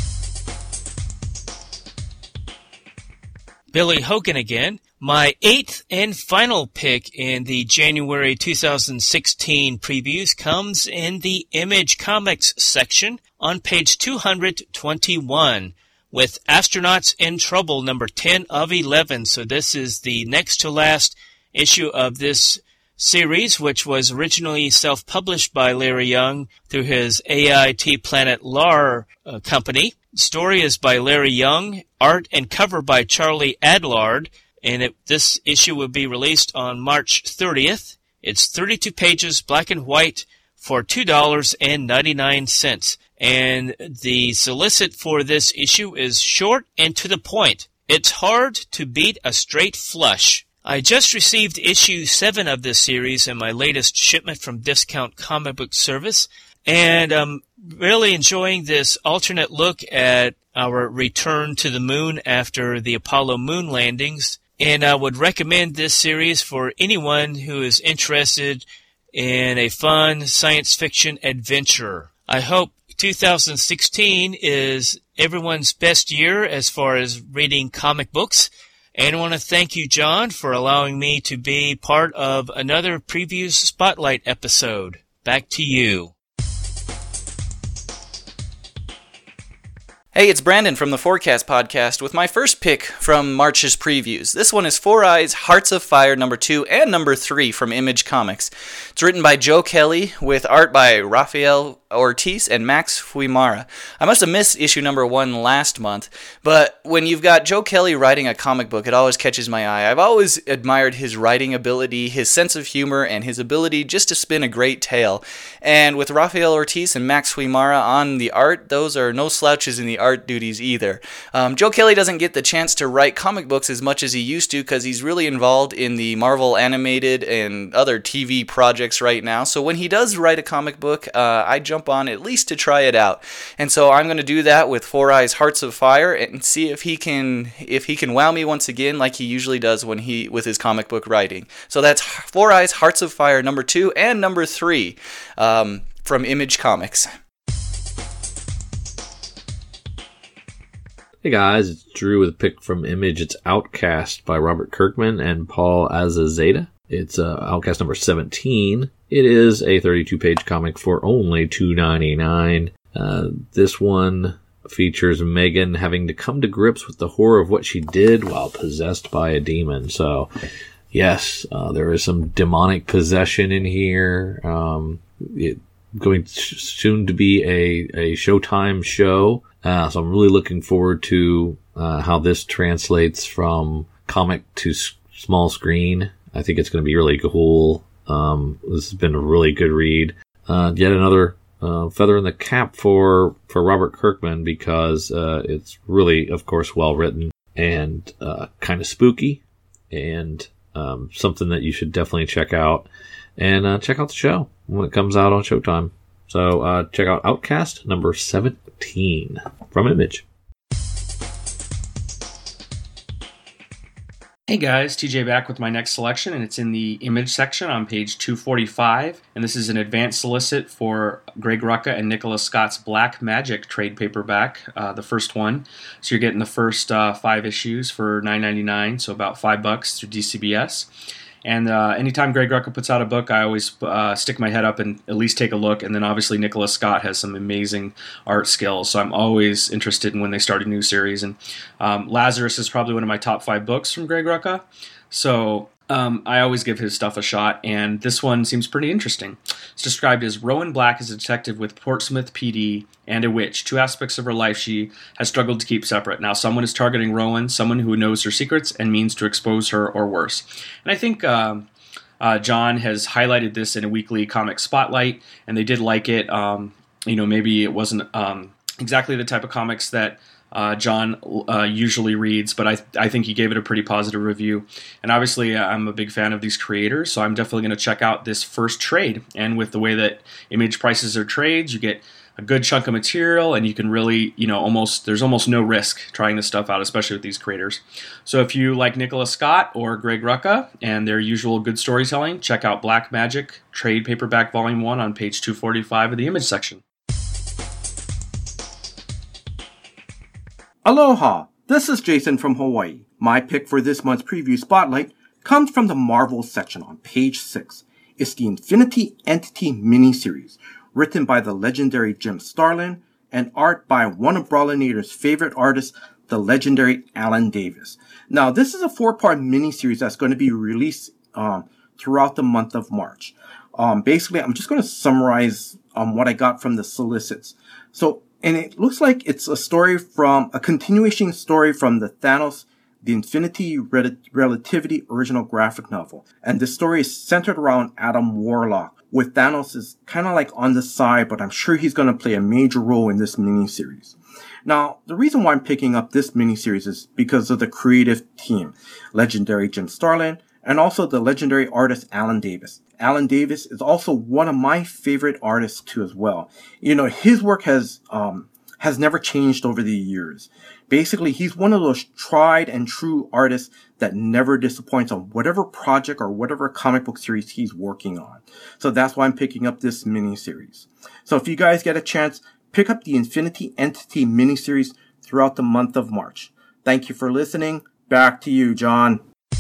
Billy Hogan again. My eighth and final pick in the January two thousand sixteen previews comes in the Image Comics section on page two twenty-one with Astronauts in Trouble number ten of eleven. So this is the next to last issue of this series, which was originally self-published by Larry Young through his A I T Planet Lar uh, company. The story is by Larry Young, art and cover by Charlie Adlard, and it, this issue will be released on March thirtieth. It's thirty-two pages, black and white, for two dollars and ninety-nine cents. And the solicit for this issue is short and to the point. It's hard to beat a straight flush. I just received issue seven of this series in my latest shipment from Discount Comic Book Service, and I'm really enjoying this alternate look at our return to the moon after the Apollo moon landings, and I would recommend this series for anyone who is interested in a fun science fiction adventure. I hope two thousand sixteen is everyone's best year as far as reading comic books. And I want to thank you, John, for allowing me to be part of another Previews Spotlight episode. Back to you. Hey, it's Brandon from the Forecast Podcast with my first pick from March's previews. This one is Four Eyes, Hearts of Fire number two and number three from Image Comics. It's written by Joe Kelly with art by Rafael Ortiz and Max Fuimara. I must have missed issue number one last month, but when you've got Joe Kelly writing a comic book, it always catches my eye. I've always admired his writing ability, his sense of humor, and his ability just to spin a great tale. And with Rafael Ortiz and Max Fuimara on the art, those are no slouches in the art duties either. Um, Joe Kelly doesn't get the chance to write comic books as much as he used to because he's really involved in the Marvel animated and other T V projects right now. So when he does write a comic book, uh, I jump on at least to try it out. And so I'm going to do that with Four Eyes, Hearts of Fire and see if he can if he can wow me once again like he usually does when he with his comic book writing. So that's Four Eyes, Hearts of Fire number two and number three um, from Image Comics. Hey guys, it's Drew with a pick from Image. It's Outcast by Robert Kirkman and Paul Azaceta. It's uh, Outcast number seventeen. It is a thirty-two page comic for only two dollars and ninety-nine cents. Uh, this one features Megan having to come to grips with the horror of what she did while possessed by a demon. So, yes, uh, there is some demonic possession in here. Um, it going soon to be a, a Showtime show. Uh, so I'm really looking forward to uh, how this translates from comic to s- small screen. I think it's going to be really cool. Um, this has been a really good read. Uh, yet another uh, feather in the cap for, for Robert Kirkman because uh, it's really, of course, well written and uh, kind of spooky and um, something that you should definitely check out. And uh, check out the show when it comes out on Showtime. So uh, check out Outcast number seventeen from Image. Hey guys, T J back with my next selection, and it's in the Image section on page two forty-five. And this is an advanced solicit for Greg Rucka and Nicholas Scott's Black Magic trade paperback, uh, the first one. So you're getting the first uh, five issues for nine ninety-nine, so about five bucks through D C B S. And uh, anytime Greg Rucka puts out a book, I always uh, stick my head up and at least take a look. And then obviously Nicholas Scott has some amazing art skills, so I'm always interested in when they start a new series. And um, Lazarus is probably one of my top five books from Greg Rucka, so um, I always give his stuff a shot. And this one seems pretty interesting. It's described as Rowan Black is a detective with Portsmouth P D and a witch, two aspects of her life she has struggled to keep separate. Now someone is targeting Rowan, someone who knows her secrets and means to expose her or worse. And I think um, uh, John has highlighted this in a weekly comic spotlight, and they did like it. Um, you know, maybe it wasn't um, exactly the type of comics that Uh, John uh, usually reads, but I th- I think he gave it a pretty positive review. And obviously, uh, I'm a big fan of these creators, so I'm definitely going to check out this first trade. And with the way that Image prices their trades, you get a good chunk of material, and you can really, you know, almost there's almost no risk trying this stuff out, especially with these creators. So if you like Nicholas Scott or Greg Rucka and their usual good storytelling, check out Black Magic Trade Paperback Volume one on page two forty-five of the Image section. Aloha! This is Jason from Hawaii. My pick for this month's preview spotlight comes from the Marvel section on page six. It's the Infinity Entity miniseries, written by the legendary Jim Starlin and art by one of Brawlinator's favorite artists, the legendary Alan Davis. Now, this is a four-part miniseries that's going to be released um, throughout the month of March. Um, basically, I'm just going to summarize um, what I got from the solicits. So, and it looks like it's a story from, a continuation story from the Thanos, the Infinity Rel- Relativity original graphic novel. And this story is centered around Adam Warlock, with Thanos is kind of like on the side, but I'm sure he's going to play a major role in this miniseries. Now, the reason why I'm picking up this miniseries is because of the creative team, legendary Jim Starlin, and also the legendary artist Alan Davis. Alan Davis is also one of my favorite artists too as well. You know, his work has um has never changed over the years. Basically, he's one of those tried and true artists that never disappoints on whatever project or whatever comic book series he's working on. So that's why I'm picking up this miniseries. So if you guys get a chance, pick up the Infinity Entity miniseries throughout the month of March. Thank you for listening. Back to you, John.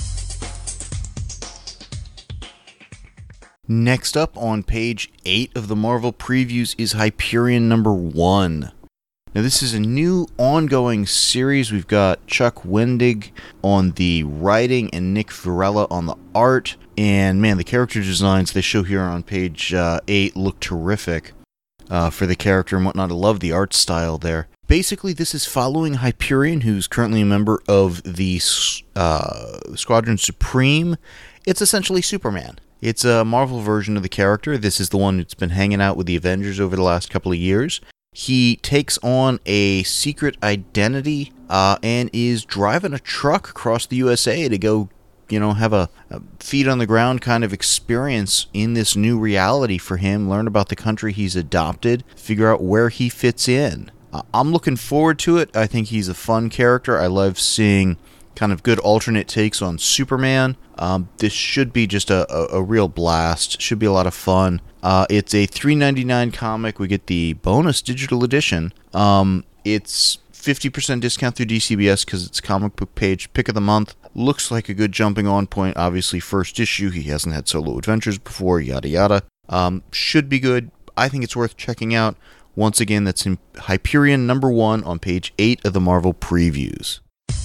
Next up on page eight of the Marvel Previews is Hyperion number one. Now this is a new ongoing series. We've got Chuck Wendig on the writing and Nick Varela on the art. And man, the character designs they show here on page uh, eight look terrific uh, for the character and whatnot. I love the art style there. Basically, this is following Hyperion, who's currently a member of the uh, Squadron Supreme. It's essentially Superman. It's a Marvel version of the character. This is the one that's been hanging out with the Avengers over the last couple of years. He takes on a secret identity uh, and is driving a truck across the U S A to go, you know, have a, a feet on the ground kind of experience in this new reality for him, learn about the country he's adopted, figure out where he fits in. Uh, I'm looking forward to it. I think he's a fun character. I love seeing kind of good alternate takes on Superman. Um, this should be just a, a, a real blast. Should be a lot of fun. Uh, it's a three ninety-nine comic. We get the bonus digital edition. Um, it's fifty percent discount through D C B S because it's comic book page pick of the month. Looks like a good jumping on point. Obviously, first issue. He hasn't had solo adventures before, yada yada. Um, should be good. I think it's worth checking out. Once again, that's in Hyperion number one on page eight of the Marvel Previews.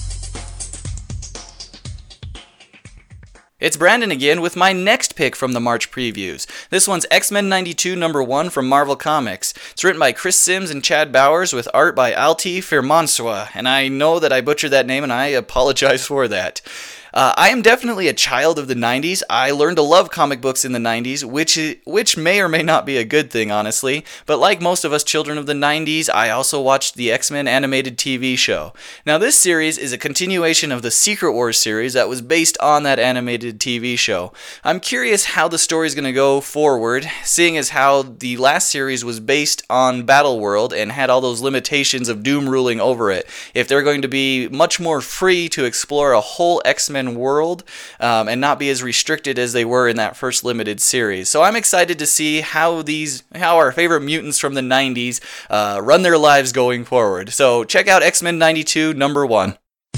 It's Brandon again with my next pick from the March previews. This one's X-Men ninety-two number one from Marvel Comics. It's written by Chris Sims and Chad Bowers with art by Alti Firmansua, and I know that I butchered that name and I apologize for that. Uh, I am definitely a child of the nineties. I learned to love comic books in the nineties, which which may or may not be a good thing, honestly. But like most of us children of the nineties, I also watched the X-Men animated T V show. Now this series is a continuation of the Secret Wars series that was based on that animated T V show. I'm curious how the story is going to go forward, seeing as how the last series was based on Battleworld and had all those limitations of Doom ruling over it. If they're going to be much more free to explore a whole X-Men world um, and not be as restricted as they were in that first limited series. So I'm excited to see how these, how our favorite mutants from the nineties uh, run their lives going forward. So check out X-Men ninety-two number one.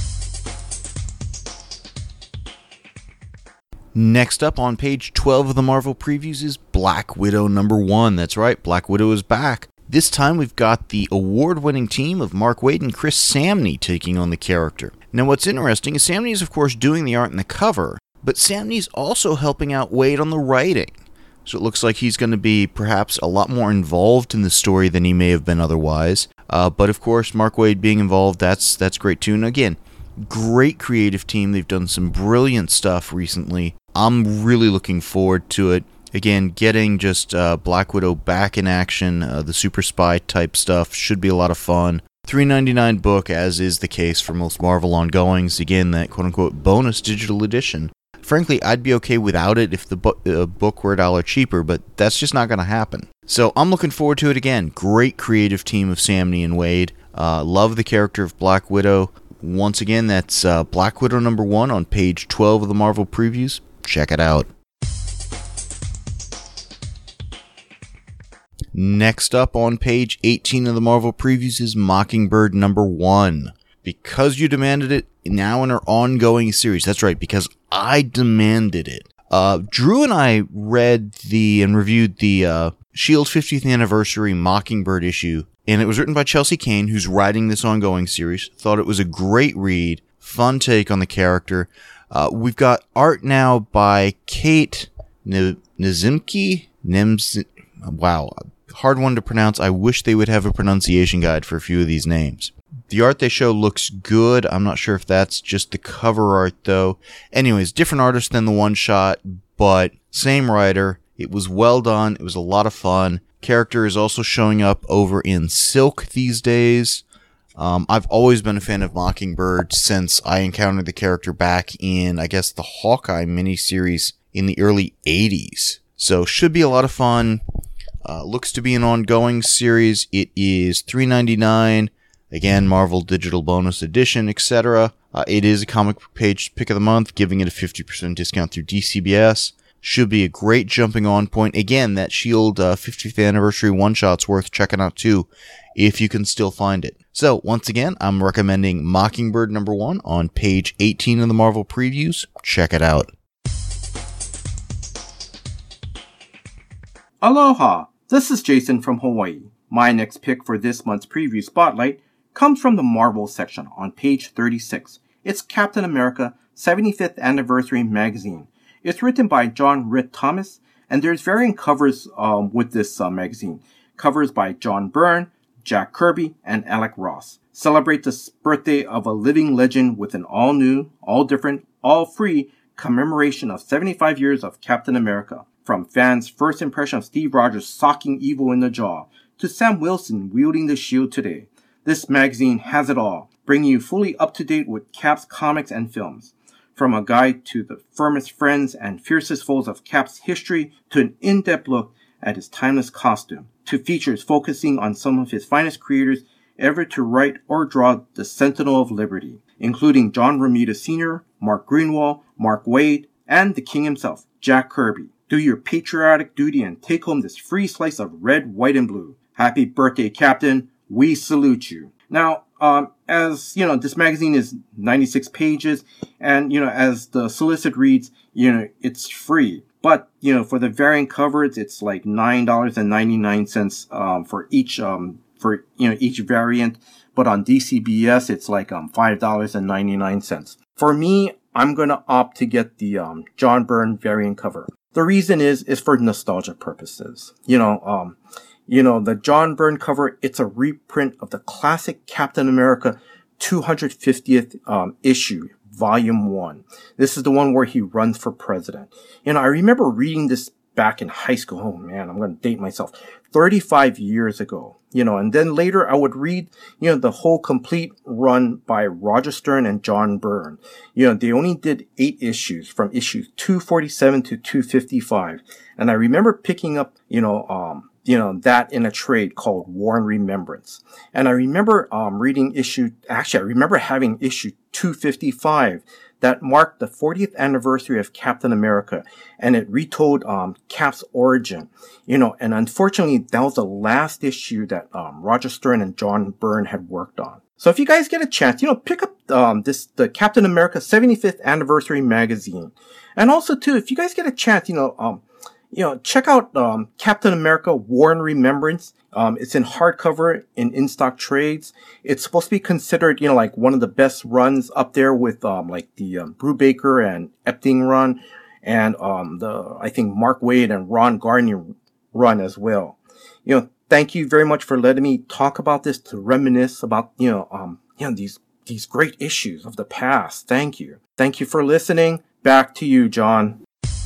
Next up on page twelve of the Marvel Previews is Black Widow number one. That's right, Black Widow is back. This time we've got the award-winning team of Mark Waid and Chris Samney taking on the character. Now what's interesting is Samney is of course doing the art and the cover, but Samney's also helping out Waid on the writing. So it looks like he's going to be perhaps a lot more involved in the story than he may have been otherwise. Uh, but of course, Mark Waid being involved, that's that's great too. And again, great creative team. They've done some brilliant stuff recently. I'm really looking forward to it. Again, getting just uh, Black Widow back in action, uh, the super spy type stuff should be a lot of fun. three ninety-nine book, as is the case for most Marvel ongoings. Again, that quote-unquote bonus digital edition. Frankly, I'd be okay without it if the bu- uh, book were a dollar cheaper, but that's just not going to happen. So I'm looking forward to it again. Great creative team of Samney and Waid. Uh, love the character of Black Widow. Once again, that's uh, Black Widow number one on page twelve of the Marvel Previews. Check it out. Next up on page eighteen of the Marvel Previews is Mockingbird number one. Because you demanded it, now in our ongoing series. That's right, because I demanded it. Uh, Drew and I read the and reviewed the uh, S H I E L D fiftieth anniversary Mockingbird issue, and it was written by Chelsea Kane, who's writing this ongoing series. Thought it was a great read, fun take on the character. Uh, we've got art now by Kate N- Nizimki. Nims. Wow, hard one to pronounce. I wish they would have a pronunciation guide for a few of these names. The art they show looks good. I'm not sure if that's just the cover art, though. Anyways, different artist than the one-shot, but same writer. It was well done. It was a lot of fun. Character is also showing up over in Silk these days. Um, I've always been a fan of Mockingbird since I encountered the character back in, I guess, the Hawkeye miniseries in the early eighties. So, should be a lot of fun. Uh, looks to be an ongoing series. It is three ninety-nine. Again, Marvel Digital Bonus Edition, et cetera. Uh, it is a comic book page pick of the month, giving it a fifty percent discount through D C B S. Should be a great jumping on point. Again, that Shield uh, fiftieth anniversary one-shot's worth checking out too, if you can still find it. So, once again, I'm recommending Mockingbird number one on page eighteen of the Marvel Previews. Check it out. Aloha! This is Jason from Hawaii. My next pick for this month's preview spotlight comes from the Marvel section on page thirty-six. It's Captain America seventy-fifth Anniversary magazine. It's written by John Ritt Thomas, and there's varying covers um, with this uh, magazine. Covers by John Byrne, Jack Kirby, and Alec Ross. Celebrate the birthday of a living legend with an all-new, all-different, all-free commemoration of seventy-five years of Captain America. From fans' first impression of Steve Rogers socking evil in the jaw, to Sam Wilson wielding the shield today. This magazine has it all, bringing you fully up-to-date with Cap's comics and films. From a guide to the firmest friends and fiercest foes of Cap's history, to an in-depth look at his timeless costume, to features focusing on some of his finest creators ever to write or draw the Sentinel of Liberty, including John Romita Senior, Mark Greenwald, Mark Waid, and the King himself, Jack Kirby. Do your patriotic duty and take home this free slice of red, white, and blue. Happy birthday, Captain. We salute you. Now, um, as, you know, this magazine is ninety-six pages, and, you know, as the solicit reads, you know, it's free. But, you know, for the variant covers, it's like nine dollars and ninety-nine cents, um, for each, um, for, you know, each variant. But on D C B S, it's like, um, five dollars and ninety-nine cents. For me, I'm gonna opt to get the, um, John Byrne variant cover. The reason is, is for nostalgia purposes. You know, um, you know, the John Byrne cover, it's a reprint of the classic Captain America two hundred fiftieth, um, issue, volume one. This is the one where he runs for president. You know, I remember reading this back in high school. Oh man, I'm going to date myself. thirty-five years ago. You know, and then later I would read, you know, the whole complete run by Roger Stern and John Byrne. You know, they only did eight issues from issues two forty-seven to two fifty-five. And I remember picking up, you know, um, you know, that in a trade called War and Remembrance. And I remember, um, reading issue, actually, I remember having issue two fifty-five that marked the fortieth anniversary of Captain America, and it retold um, Cap's origin. You know, and unfortunately, that was the last issue that um, Roger Stern and John Byrne had worked on. So if you guys get a chance, you know, pick up um, this the Captain America seventy-fifth Anniversary magazine, and also too, if you guys get a chance, you know, um, you know, check out um, Captain America War and Remembrance. Um, it's in hardcover in in-stock trades. It's supposed to be considered, you know, like one of the best runs up there with, um, like the, um, Brubaker and Epting run and, um, the, I think Mark Waid and Ron Garney run as well. You know, thank you very much for letting me talk about this to reminisce about, you know, um, you know, these, these great issues of the past. Thank you. Thank you for listening. Back to you, John.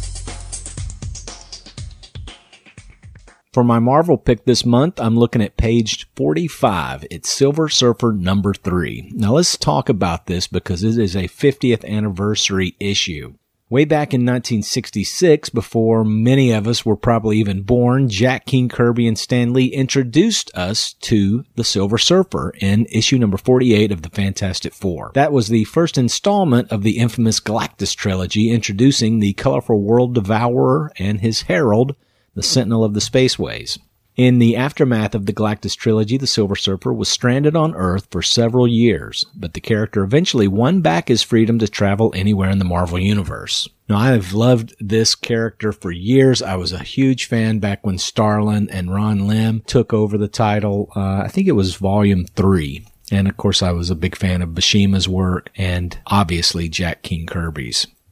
For my Marvel pick this month, I'm looking at page forty-five. It's Silver Surfer number three. Now let's talk about this because it is a fiftieth anniversary issue. Way back in nineteen sixty-six, before many of us were probably even born, Jack King Kirby and Stan Lee introduced us to the Silver Surfer in issue number forty-eight of the Fantastic Four. That was the first installment of the infamous Galactus trilogy, introducing the colorful World Devourer and his herald, the Sentinel of the Spaceways. In the aftermath of the Galactus trilogy, the Silver Surfer was stranded on Earth for several years, but the character eventually won back his freedom to travel anywhere in the Marvel Universe. Now, I've loved this character for years. I was a huge fan back when Starlin and Ron Lim took over the title. Uh, I think it was volume three. And of course, I was a big fan of Bishima's work and obviously Jack King Kirby's.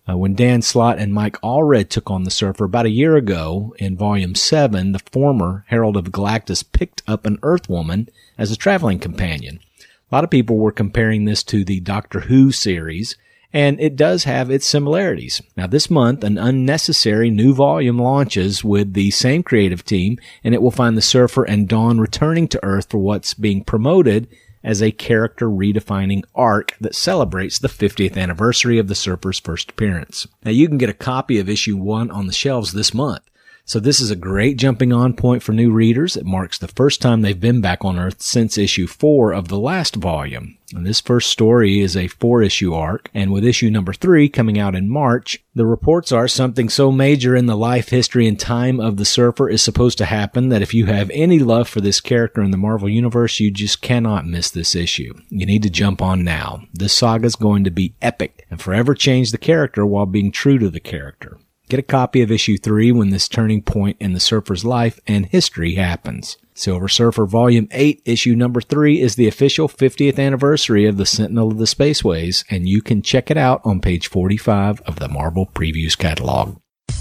Uh, when Dan Slott and Mike Allred took on the Surfer about a year ago in Volume seven, the former Herald of Galactus picked up an Earthwoman as a traveling companion. A lot of people were comparing this to the Doctor Who series, and it does have its similarities. Now, this month, an unnecessary new volume launches with the same creative team, and it will find the Surfer and Dawn returning to Earth for what's being promoted as a character-redefining arc that celebrates the fiftieth anniversary of the Surfer's first appearance. Now, you can get a copy of issue one on the shelves this month. So this is a great jumping-on point for new readers. It marks the first time they've been back on Earth since issue four of the last volume. And this first story is a four-issue arc, and with issue number three coming out in March, the reports are something so major in the life, history, and time of the Surfer is supposed to happen that if you have any love for this character in the Marvel Universe, you just cannot miss this issue. You need to jump on now. This saga is going to be epic and forever change the character while being true to the character. Get a copy of issue three when this turning point in the Surfer's life and history happens. Silver Surfer Volume eight, issue number three is the official fiftieth anniversary of the Sentinel of the Spaceways, and you can check it out on page forty-five of the Marvel Previews catalog.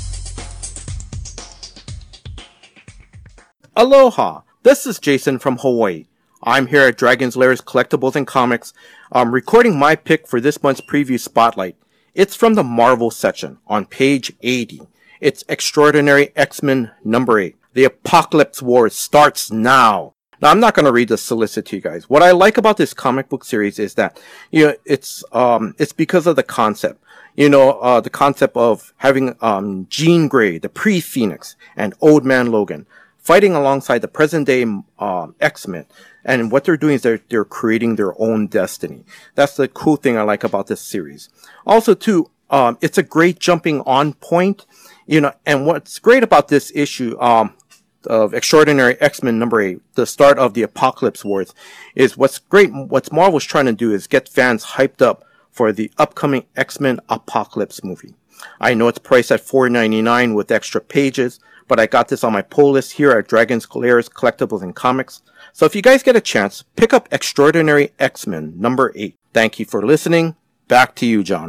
Aloha! This is Jason from Hawaii. I'm here at Dragon's Lair's Collectibles and Comics. I'm recording my pick for this month's preview spotlight. It's from the Marvel section on page eighty. It's Extraordinary X-Men number eight. The Apocalypse War starts now. Now, I'm not going to read the solicit to you guys. What I like about this comic book series is that, you know, it's, um, it's because of the concept. You know, uh, the concept of having, um, Jean Grey, the pre-Phoenix, and Old Man Logan fighting alongside the present day, um, X-Men. And what they're doing is they're, they're creating their own destiny. That's the cool thing I like about this series. Also, too, um, it's a great jumping on point, you know, and what's great about this issue, um, of Extraordinary X-Men number eight, the start of the Apocalypse Wars, is what's great, what Marvel's trying to do is get fans hyped up for the upcoming X-Men Apocalypse movie. I know it's priced at four ninety-nine with extra pages, but I got this on my pull list here at Dragon's Lair's Collectibles and Comics. So if you guys get a chance, pick up Extraordinary X-Men number eight. Thank you for listening. Back to you, John.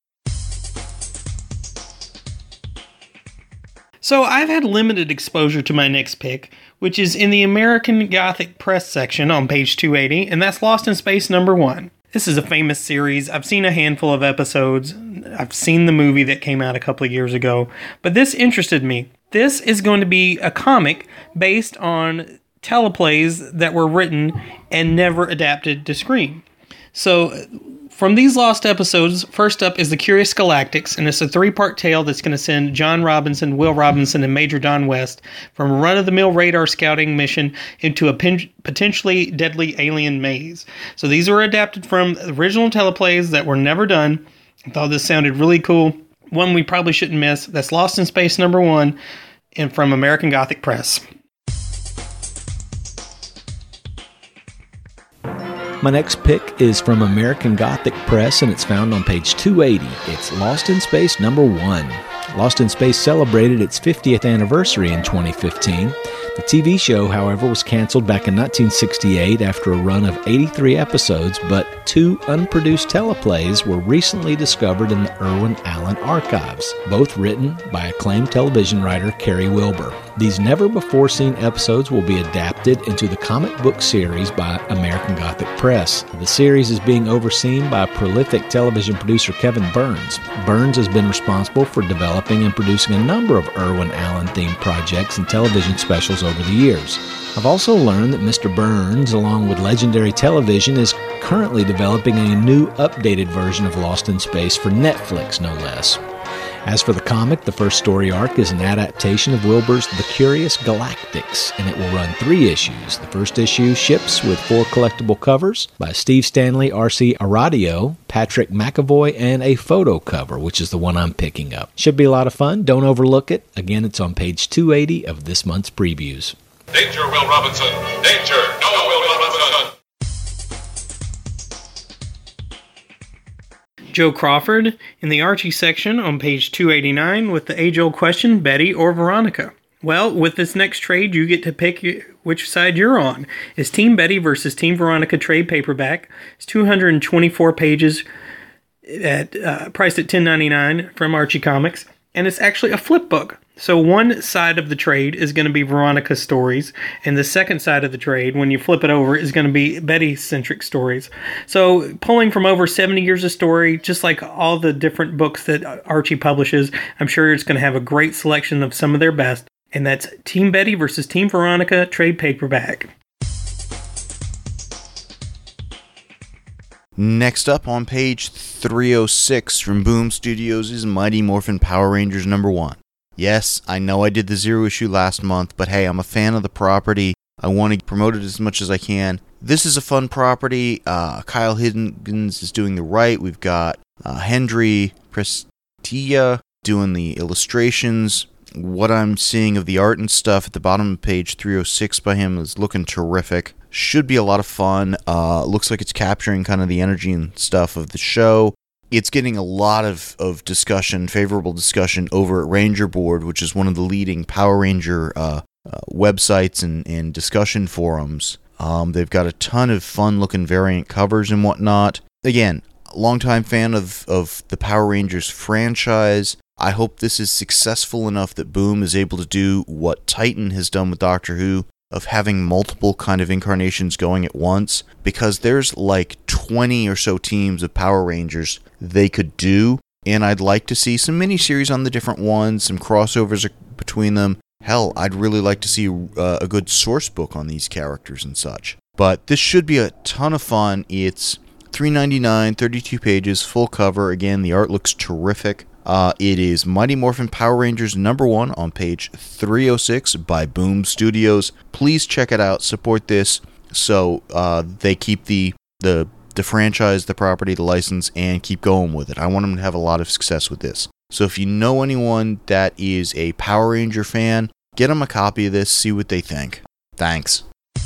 So I've had limited exposure to my next pick, which is in the American Gothic Press section on page two eighty, and that's Lost in Space number one. This is a famous series. I've seen a handful of episodes. I've seen the movie that came out a couple of years ago, but this interested me. This is going to be a comic based on teleplays that were written and never adapted to screen. So from these lost episodes, first up is The Curious Galactics, and it's a three-part tale that's going to send John Robinson, Will Robinson, and Major Don West from a run-of-the-mill radar scouting mission into a pen- potentially deadly alien maze. So these are adapted from original teleplays that were never done. I thought this sounded really cool. One we probably shouldn't miss. That's Lost in Space number one, and from American Gothic Press. My next pick is from American Gothic Press, and it's found on page two eighty. It's Lost in Space number one. Lost in Space celebrated its fiftieth anniversary in twenty fifteen. The T V show, however, was canceled back in nineteen sixty-eight after a run of eighty-three episodes, but two unproduced teleplays were recently discovered in the Irwin Allen archives, both written by acclaimed television writer Carrie Wilbur. These never-before-seen episodes will be adapted into the comic book series by American Gothic Press. The series is being overseen by prolific television producer Kevin Burns. Burns has been responsible for developing and producing a number of Irwin Allen-themed projects and television specials over the years. I've also learned that Mister Burns, along with Legendary Television, is currently developing a new updated version of Lost in Space for Netflix, no less. As for the comic, the first story arc is an adaptation of Wilbur's The Curious Galactics, and it will run three issues. The first issue ships with four collectible covers by Steve Stanley, R C Aradio, Patrick McAvoy, and a photo cover, which is the one I'm picking up. Should be a lot of fun. Don't overlook it. Again, it's on page two eighty of this month's previews. Danger, Will Robinson! Danger! No, Will Robinson! Joe Crawford in the Archie section on page two eighty-nine with the age-old question, Betty or Veronica? Well, with this next trade, you get to pick which side you're on. It's Team Betty versus Team Veronica trade paperback. It's two hundred twenty-four pages. at uh, priced at ten ninety-nine from Archie Comics, and it's actually a flip book. So one side of the trade is going to be Veronica's stories, and the second side of the trade, when you flip it over, is going to be Betty-centric stories. So pulling from over seventy years of story, just like all the different books that Archie publishes, I'm sure it's going to have a great selection of some of their best, and that's Team Betty versus Team Veronica trade paperback. Next up on page three oh six from Boom Studios is Mighty Morphin Power Rangers number one. Yes, I know I did the zero issue last month, but hey, I'm a fan of the property. I want to promote it as much as I can. This is a fun property. Uh, Kyle Higgins is doing the right. We've got uh, Hendry Prestilla doing the illustrations. What I'm seeing of the art and stuff at the bottom of page three oh six by him is looking terrific. Should be a lot of fun. Uh, looks like it's capturing kind of the energy and stuff of the show. It's getting a lot of, of discussion, favorable discussion over at Ranger Board, which is one of the leading Power Ranger uh, uh, websites and, and discussion forums. Um, they've got a ton of fun-looking variant covers and whatnot. Again, longtime fan of, of the Power Rangers franchise. I hope this is successful enough that Boom is able to do what Titan has done with Doctor Who, of having multiple kind of incarnations going at once, because there's like twenty or so teams of Power Rangers they could do, and I'd like to see some miniseries on the different ones, some crossovers between them. Hell, I'd really like to see uh, a good source book on these characters and such. But this should be a ton of fun. It's three ninety-nine, thirty-two pages, full cover. Again, the art looks terrific. Uh, it is Mighty Morphin Power Rangers number one on page three oh six by Boom Studios. Please check it out. Support this so uh, they keep the, the the franchise, the property, the license, and keep going with it. I want them to have a lot of success with this. So if you know anyone that is a Power Ranger fan, get them a copy of this, see what they think. Thanks.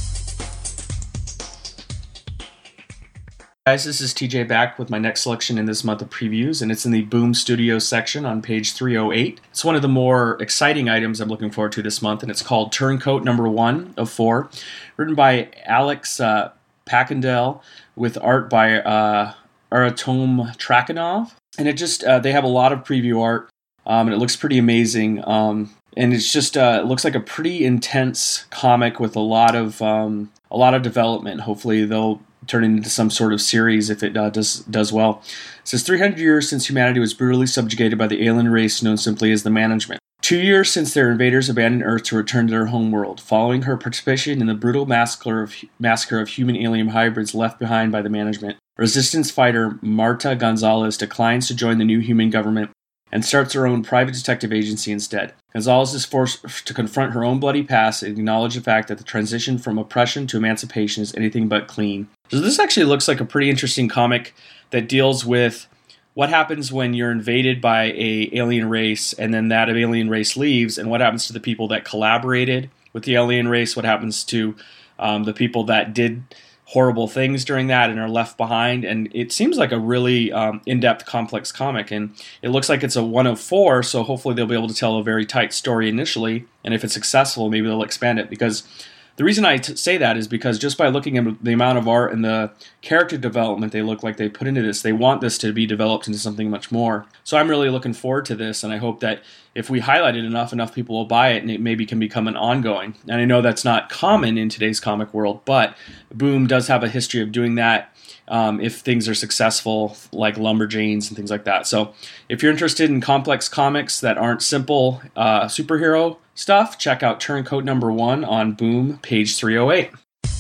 Guys, this is T J back with my next selection in this month of previews, and it's in the Boom Studios section on page three oh eight. It's one of the more exciting items I'm looking forward to this month, and it's called Turncoat number one of four, written by Alex uh, Pakandel with art by uh, Aratom Trakanov. And it just, uh, they have a lot of preview art, um, and it looks pretty amazing. Um, and it's just, uh, it looks like a pretty intense comic with a lot of, um, a lot of development. Hopefully they'll turn it into some sort of series if it uh, does does well. It says three hundred years since humanity was brutally subjugated by the alien race known simply as the Management. Two years since their invaders abandoned Earth to return to their homeworld, following her participation in the brutal massacre of, massacre of human-alien hybrids left behind by the Management. Resistance fighter Marta Gonzalez declines to join the new human government and starts her own private detective agency instead. Gonzalez is forced to confront her own bloody past and acknowledge the fact that the transition from oppression to emancipation is anything but clean. So this actually looks like a pretty interesting comic that deals with what happens when you're invaded by a alien race and then that alien race leaves, and what happens to the people that collaborated with the alien race, what happens to um, the people that did horrible things during that and are left behind. And it seems like a really um, in-depth, complex comic, and it looks like it's a one of four, so hopefully they'll be able to tell a very tight story initially, and if it's successful, maybe they'll expand it. Because the reason I t- say that is because just by looking at the amount of art and the character development they look like they put into this, they want this to be developed into something much more. So I'm really looking forward to this, and I hope that if we highlight it enough, enough people will buy it, and it maybe can become an ongoing. And I know that's not common in today's comic world, but Boom does have a history of doing that um, if things are successful, like Lumberjanes and things like that. So if you're interested in complex comics that aren't simple uh, superhero stuff, check out Turncoat number one on Boom, page three oh eight.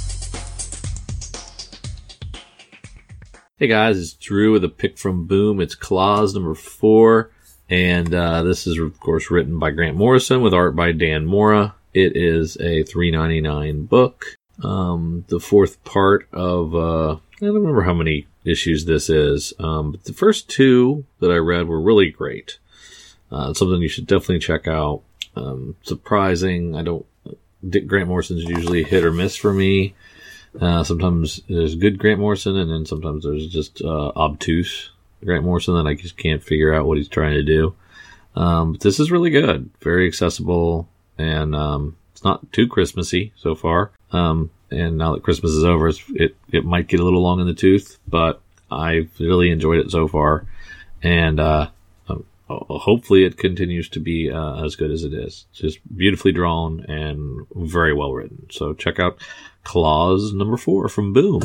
Hey guys, it's Drew with a pick from Boom. It's Claws number four. And uh, this is, of course, written by Grant Morrison with art by Dan Mora. It is a three ninety-nine book. Um, the fourth part of, uh, I don't remember how many issues this is. Um, but the first two that I read were really great. Uh, something you should definitely check out. Um, surprising. I don't, Dick Grant Morrison's usually hit or miss for me. Uh, sometimes there's good Grant Morrison, and then sometimes there's just uh, obtuse Grant Morrison that I just can't figure out what he's trying to do. Um, but this is really good. Very accessible, and um, it's not too Christmassy so far. Um, and now that Christmas is over, it's, it, it might get a little long in the tooth, but I've really enjoyed it so far, and uh, hopefully it continues to be uh, as good as it is. It's just beautifully drawn and very well written. So check out Claws number four from Boom.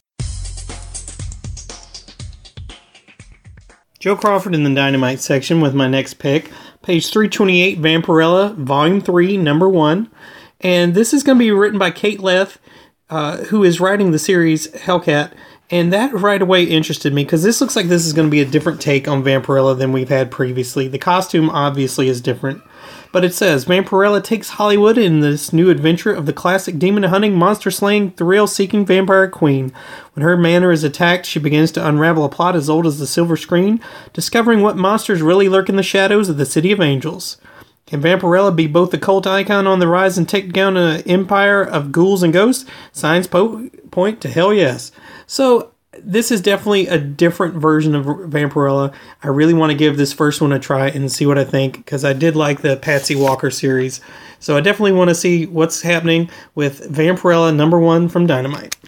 Joe Crawford in the Dynamite section with my next pick. Page three twenty-eight, Vampirella, Volume three, Number one. And this is going to be written by Kate Leth, uh, who is writing the series Hellcat. And that right away interested me, because this looks like this is going to be a different take on Vampirella than we've had previously. The costume obviously is different. But it says, Vampirella takes Hollywood in this new adventure of the classic demon-hunting, monster-slaying, thrill-seeking vampire queen. When her manor is attacked, she begins to unravel a plot as old as the silver screen, discovering what monsters really lurk in the shadows of the City of Angels. Can Vampirella be both the cult icon on the rise and take down an empire of ghouls and ghosts? Signs po- point to hell yes. So, this is definitely a different version of Vampirella. I really want to give this first one a try and see what I think, because I did like the Patsy Walker series. So I definitely want to see what's happening with Vampirella number one from Dynamite.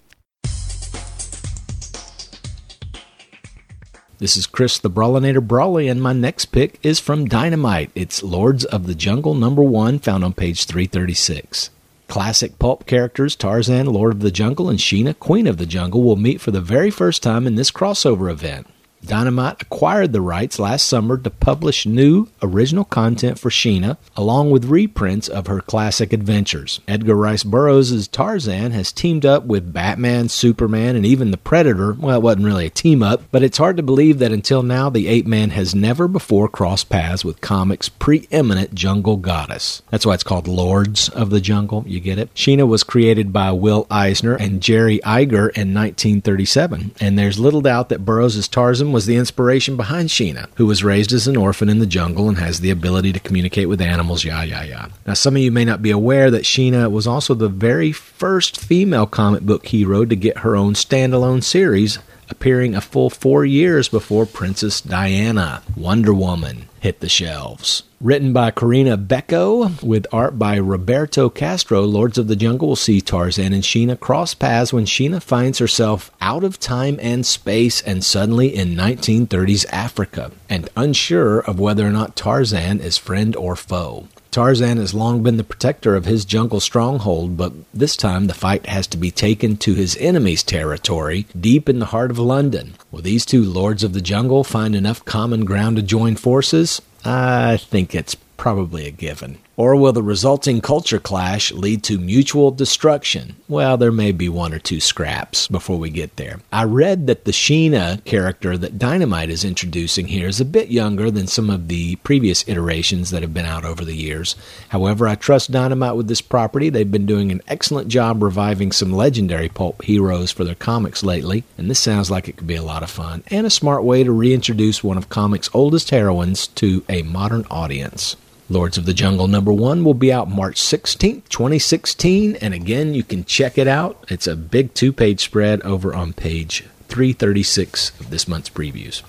This is Chris the Brawlinator Brawley, and my next pick is from Dynamite. It's Lords of the Jungle number one, found on page three thirty-six. Classic pulp characters Tarzan, Lord of the Jungle, and Sheena, Queen of the Jungle, will meet for the very first time in this crossover event. Dynamite acquired the rights last summer to publish new, original content for Sheena, along with reprints of her classic adventures. Edgar Rice Burroughs' Tarzan has teamed up with Batman, Superman, and even the Predator. Well, it wasn't really a team-up, but it's hard to believe that until now the ape-man has never before crossed paths with comics' preeminent jungle goddess. That's why it's called Lords of the Jungle, you get it? Sheena was created by Will Eisner and Jerry Iger in nineteen thirty-seven, and there's little doubt that Burroughs' Tarzan was the inspiration behind Sheena, who was raised as an orphan in the jungle and has the ability to communicate with animals, yah, yah, yah. Now, some of you may not be aware that Sheena was also the very first female comic book hero to get her own standalone series, appearing a full four years before Princess Diana, Wonder Woman, hit the shelves. Written by Karina Becco, with art by Roberto Castro, Lords of the Jungle will see Tarzan and Sheena cross paths when Sheena finds herself out of time and space and suddenly in nineteen thirties Africa, and unsure of whether or not Tarzan is friend or foe. Tarzan has long been the protector of his jungle stronghold, but this time the fight has to be taken to his enemy's territory, deep in the heart of London. Will these two Lords of the Jungle find enough common ground to join forces? I think it's probably a given. Or will the resulting culture clash lead to mutual destruction? Well, there may be one or two scraps before we get there. I read that the Sheena character that Dynamite is introducing here is a bit younger than some of the previous iterations that have been out over the years. However, I trust Dynamite with this property. They've been doing an excellent job reviving some legendary pulp heroes for their comics lately, and this sounds like it could be a lot of fun and a smart way to reintroduce one of comics' oldest heroines to a modern audience. Lords of the Jungle number one will be out March sixteenth, twenty sixteen, and again, you can check it out. It's a big two-page spread over on page three thirty-six of this month's previews.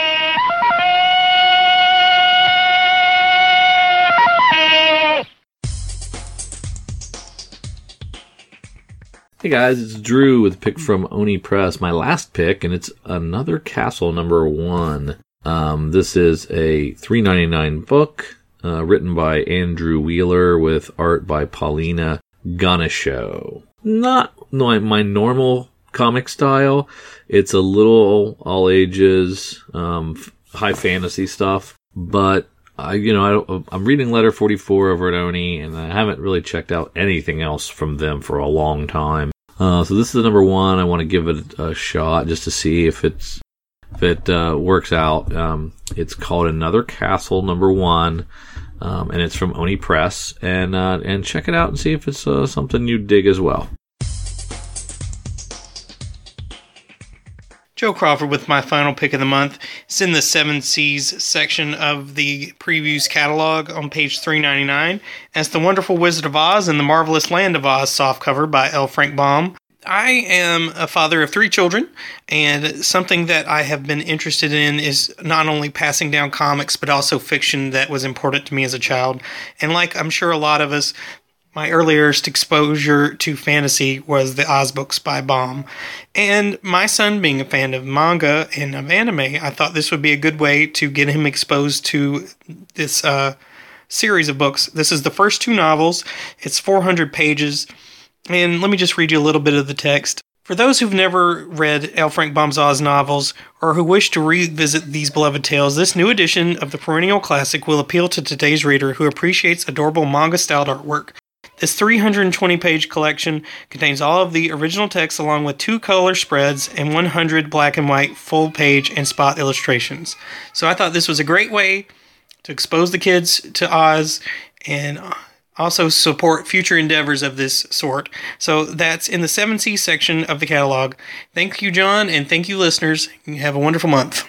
Hey guys, it's Drew with a pick from Oni Press, my last pick, and it's another Castle number one. Um, this is a three ninety-nine book. Uh, written by Andrew Wheeler with art by Paulina Ganesho. Not my, my normal comic style. It's a little all ages, um, f- high fantasy stuff. But I, you know, I, I'm reading Letter forty-four over at Oni, and I haven't really checked out anything else from them for a long time. Uh, so this is the number one. I want to give it a, a shot just to see if it's if it uh, works out. Um, it's called Another Castle number one. Um, and it's from Oni Press, and uh, and check it out and see if it's uh, something you dig as well. Joe Crawford with my final pick of the month. It's in the Seven Seas section of the previews catalog on page three ninety-nine. As The Wonderful Wizard of Oz and the Marvelous Land of Oz softcover by L. Frank Baum. I am a father of three children, and something that I have been interested in is not only passing down comics, but also fiction that was important to me as a child. And like I'm sure a lot of us, My earliest exposure to fantasy was the Oz books by Baum. And my son being a fan of manga and of anime, I thought this would be a good way to get him exposed to this uh, series of books. This is the first two novels. It's four hundred pages. And let me just read you a little bit of the text. For those who've never read L. Frank Baum's Oz novels, or who wish to revisit these beloved tales, this new edition of the perennial classic will appeal to today's reader who appreciates adorable manga-styled artwork. This three hundred twenty page collection contains all of the original text along with two color spreads and one hundred black and white full-page and spot illustrations. So I thought this was a great way to expose the kids to Oz and also support future endeavors of this sort. So that's in the seven C section of the catalog. Thank you, John, and thank you, listeners. You have a wonderful month.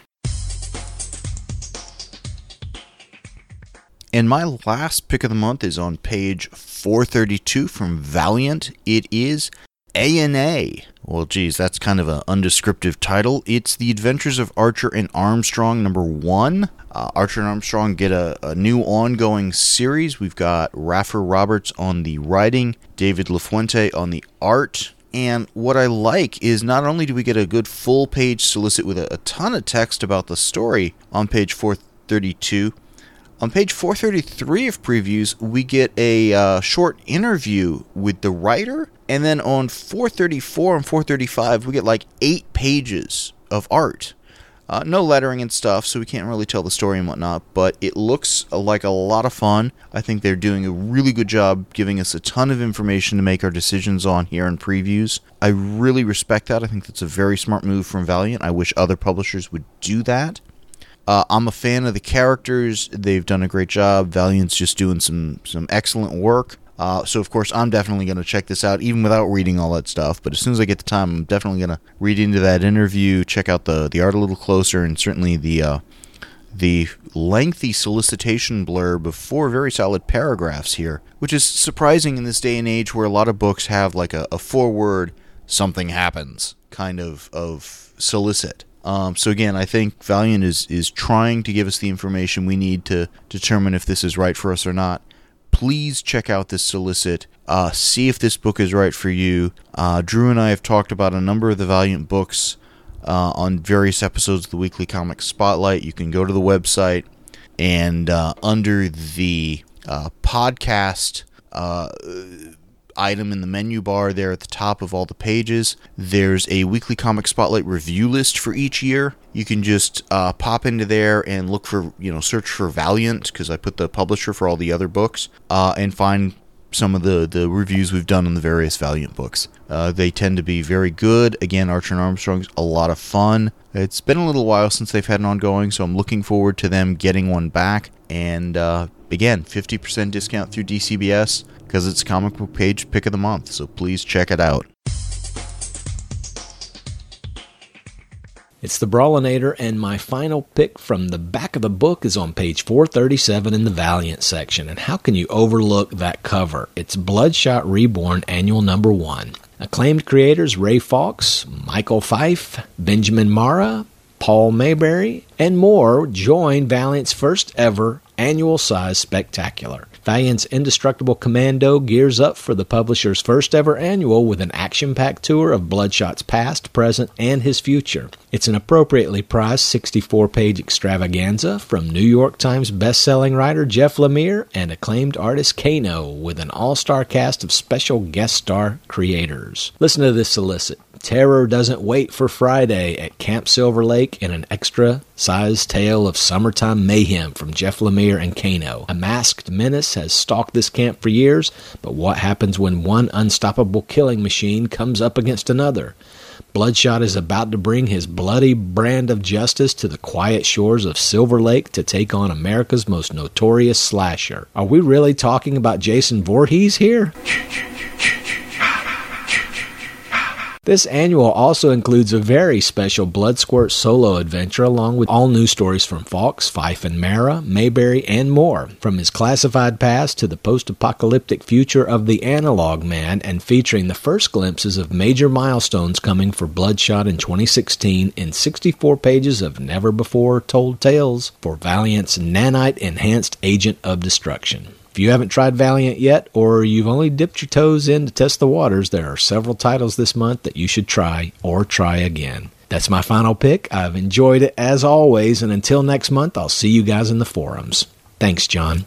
And my last pick of the month is on page four thirty-two from Valiant. It is A and A. Well, geez, that's kind of an undescriptive title. It's The Adventures of Archer and Armstrong, number one. Uh, Archer and Armstrong get a, a new ongoing series. We've got Raffer Roberts on the writing, David LaFuente on the art. And what I like is not only do we get a good full-page solicit with a, a ton of text about the story on page four thirty-two, on page four thirty-three of previews, we get a uh, short interview with the writer. And then on four thirty-four and four thirty-five, we get like eight pages of art. Uh, no lettering and stuff, so we can't really tell the story and whatnot, but it looks like a lot of fun. I think they're doing a really good job giving us a ton of information to make our decisions on here in previews. I really respect that. I think that's a very smart move from Valiant. I wish other publishers would do that. Uh, I'm a fan of the characters. They've done a great job. Valiant's just doing some, some excellent work. Uh, so, of course, I'm definitely going to check this out, even without reading all that stuff. But as soon as I get the time, I'm definitely going to read into that interview, check out the, the art a little closer, and certainly the uh, the lengthy solicitation blurb of four very solid paragraphs here, which is surprising in this day and age where a lot of books have like a, a four-word, something happens kind of, of solicit. Um, so again, I think Valiant is, is trying to give us the information we need to determine if this is right for us or not. Please check out this solicit. Uh, see if this book is right for you. Uh, Drew and I have talked about a number of the Valiant books uh, on various episodes of the Weekly Comic Spotlight. You can go to the website and uh, under the uh, podcast uh, item in the menu bar there at the top of all the pages, there's a Weekly Comic Spotlight review list for each year. You can just uh, pop into there and look for, you know, search for Valiant, because I put the publisher for all the other books, uh, and find some of the, the reviews we've done on the various Valiant books. Uh, they tend to be very good. Again, Archer and Armstrong's a lot of fun. It's been a little while since they've had an ongoing, so I'm looking forward to them getting one back. And uh, again, fifty percent discount through D C B S, because it's comic book page pick of the month, so please check it out. It's the Brawlinator, and my final pick from the back of the book is on page four thirty-seven in the Valiant section. And how can you overlook that cover? It's Bloodshot Reborn Annual Number One. Acclaimed creators Ray Fawkes, Michael Fife, Benjamin Marra, Paul Mayberry, and more join Valiant's first ever annual-size spectacular. Valiant's Indestructible Commando gears up for the publisher's first ever annual with an action-packed tour of Bloodshot's past, present, and his future. It's an appropriately priced sixty-four page extravaganza from New York Times best-selling writer Jeff Lemire and acclaimed artist Kano, with an all-star cast of special guest star creators. Listen to this solicit. Terror doesn't wait for Friday at Camp Silver Lake in an extra-sized tale of summertime mayhem from Jeff Lemire and Kano. A masked menace has stalked this camp for years, but what happens when one unstoppable killing machine comes up against another? Bloodshot is about to bring his bloody brand of justice to the quiet shores of Silver Lake to take on America's most notorious slasher. Are we really talking about Jason Voorhees here? This annual also includes a very special Bloodsquirt solo adventure along with all new stories from Fawkes, Fife and Marra, Mayberry, and more. From his classified past to the post-apocalyptic future of the Analog Man, and featuring the first glimpses of major milestones coming for Bloodshot in twenty sixteen in sixty-four pages of never-before-told tales for Valiant's Nanite Enhanced Agent of Destruction. If you haven't tried Valiant yet, or you've only dipped your toes in to test the waters, there are several titles this month that you should try or try again. That's my final pick. I've enjoyed it as always, and until next month, I'll see you guys in the forums. Thanks, John.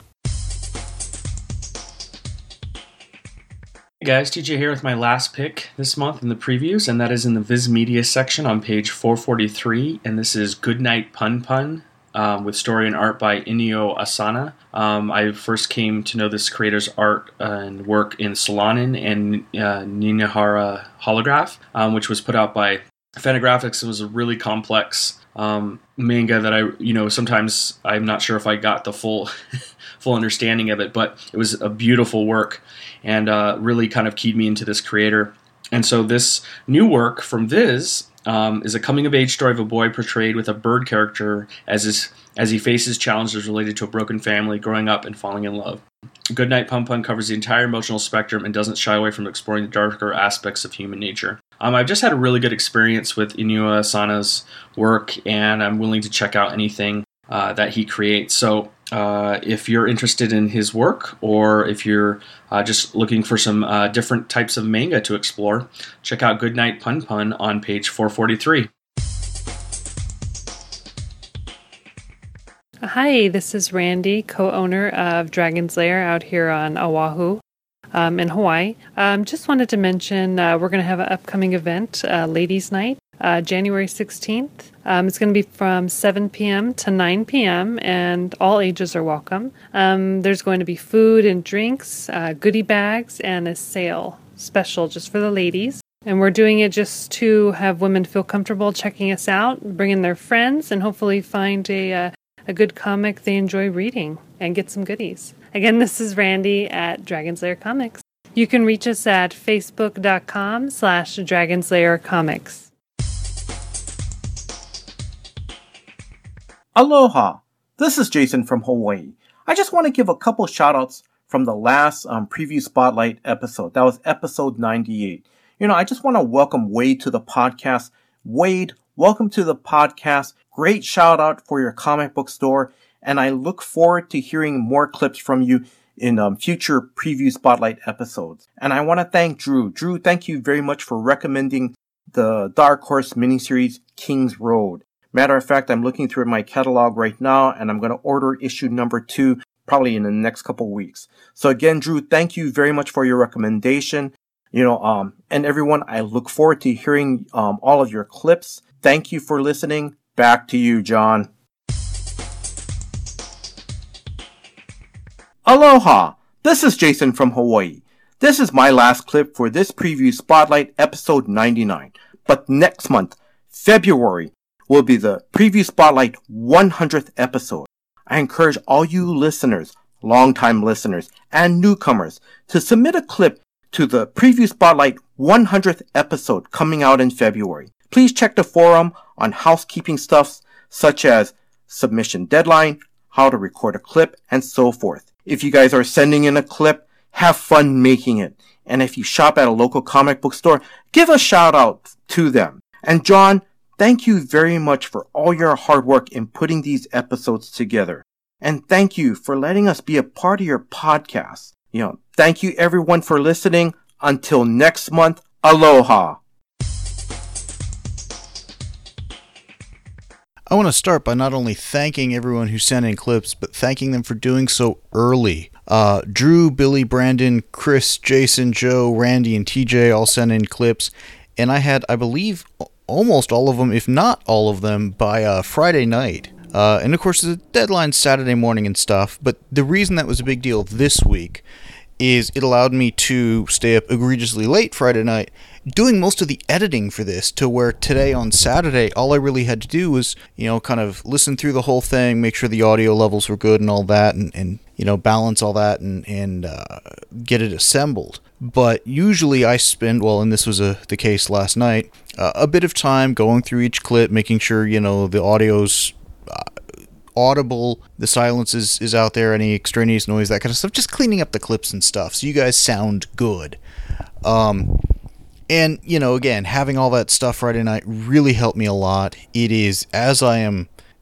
Hey guys, T J here with my last pick this month in the previews, and that is in the Viz Media section on page four forty-three, and this is Goodnight Pun Pun, um, with story and art by Inio Asano. Um, I first came to know this creator's art uh, and work in Solanin and uh, Ninihara Holograph, um, which was put out by Fantagraphics. It was a really complex um, manga that I, you know, sometimes I'm not sure if I got the full full understanding of it, but it was a beautiful work and uh, really kind of keyed me into this creator. And so this new work from Viz um, is a coming-of-age story of a boy portrayed with a bird character as his, as he faces challenges related to a broken family, growing up, and falling in love. Goodnight Pun Pun covers the entire emotional spectrum and doesn't shy away from exploring the darker aspects of human nature. Um, I've just had a really good experience with Inio Asano's work, and I'm willing to check out anything uh, that he creates. So uh, if you're interested in his work, or if you're uh, just looking for some uh, different types of manga to explore, check out Goodnight Pun Pun on page four forty-three. Hi, this is Randy, co-owner of Dragon's Lair out here on Oahu. Um, in Hawaii. Um, just wanted to mention uh, we're going to have an upcoming event, uh, Ladies Night, uh, January sixteenth. Um, it's going to be from seven p.m. to nine p.m. and all ages are welcome. Um, there's going to be food and drinks, uh, goodie bags, and a sale special just for the ladies. And we're doing it just to have women feel comfortable checking us out, bringing their friends, and hopefully find a, uh, a good comic they enjoy reading and get some goodies. Again, this is Randy at Dragon's Lair Comics. You can reach us at facebook.com slash Dragon's Lair Comics. Aloha! This is Jason from Hawaii. I just want to give a couple shout-outs from the last um, preview spotlight episode. That was episode ninety-eight. You know, I just want to welcome Wade to the podcast. Wade, welcome to the podcast. Great shout-out for your comic book store. And I look forward to hearing more clips from you in um, future preview spotlight episodes. And I want to thank Drew. Drew, thank you very much for recommending the Dark Horse miniseries King's Road. Matter of fact, I'm looking through my catalog right now, and I'm going to order issue number two probably in the next couple weeks. So again, Drew, thank you very much for your recommendation. You know, um, and everyone, I look forward to hearing um, all of your clips. Thank you for listening. Back to you, John. Aloha! This is Jason from Hawaii. This is my last clip for this preview spotlight episode ninety-nine. But next month, February, will be the preview spotlight one hundredth episode. I encourage all you listeners, longtime listeners, and newcomers to submit a clip to the preview spotlight one hundredth episode coming out in February. Please check the forum on housekeeping stuffs such as submission deadline, how to record a clip, and so forth. If you guys are sending in a clip, have fun making it. And if you shop at a local comic book store, give a shout out to them. And John, thank you very much for all your hard work in putting these episodes together. And thank you for letting us be a part of your podcast. You know, thank you everyone for listening. Until next month, aloha. I want to start by not only thanking everyone who sent in clips, but thanking them for doing so early. Uh, Drew, Billy, Brandon, Chris, Jason, Joe, Randy, and T J all sent in clips, and I had, I believe, almost all of them, if not all of them, by uh, Friday night. Uh, and of course, the deadline's Saturday morning and stuff, but the reason that was a big deal this week is it allowed me to stay up egregiously late Friday night doing most of the editing for this, to where today on Saturday, all I really had to do was, you know, kind of listen through the whole thing, make sure the audio levels were good and all that, and, and you know, balance all that and, and uh, get it assembled. But usually I spend, well, and this was a, the case last night, uh, a bit of time going through each clip, making sure, you know, the audio's uh, audible, the silence is, is out there, any extraneous noise, that kind of stuff, just cleaning up the clips and stuff so you guys sound good. Um, and, you know, again, having all that stuff Friday night really helped me a lot. It is, as I am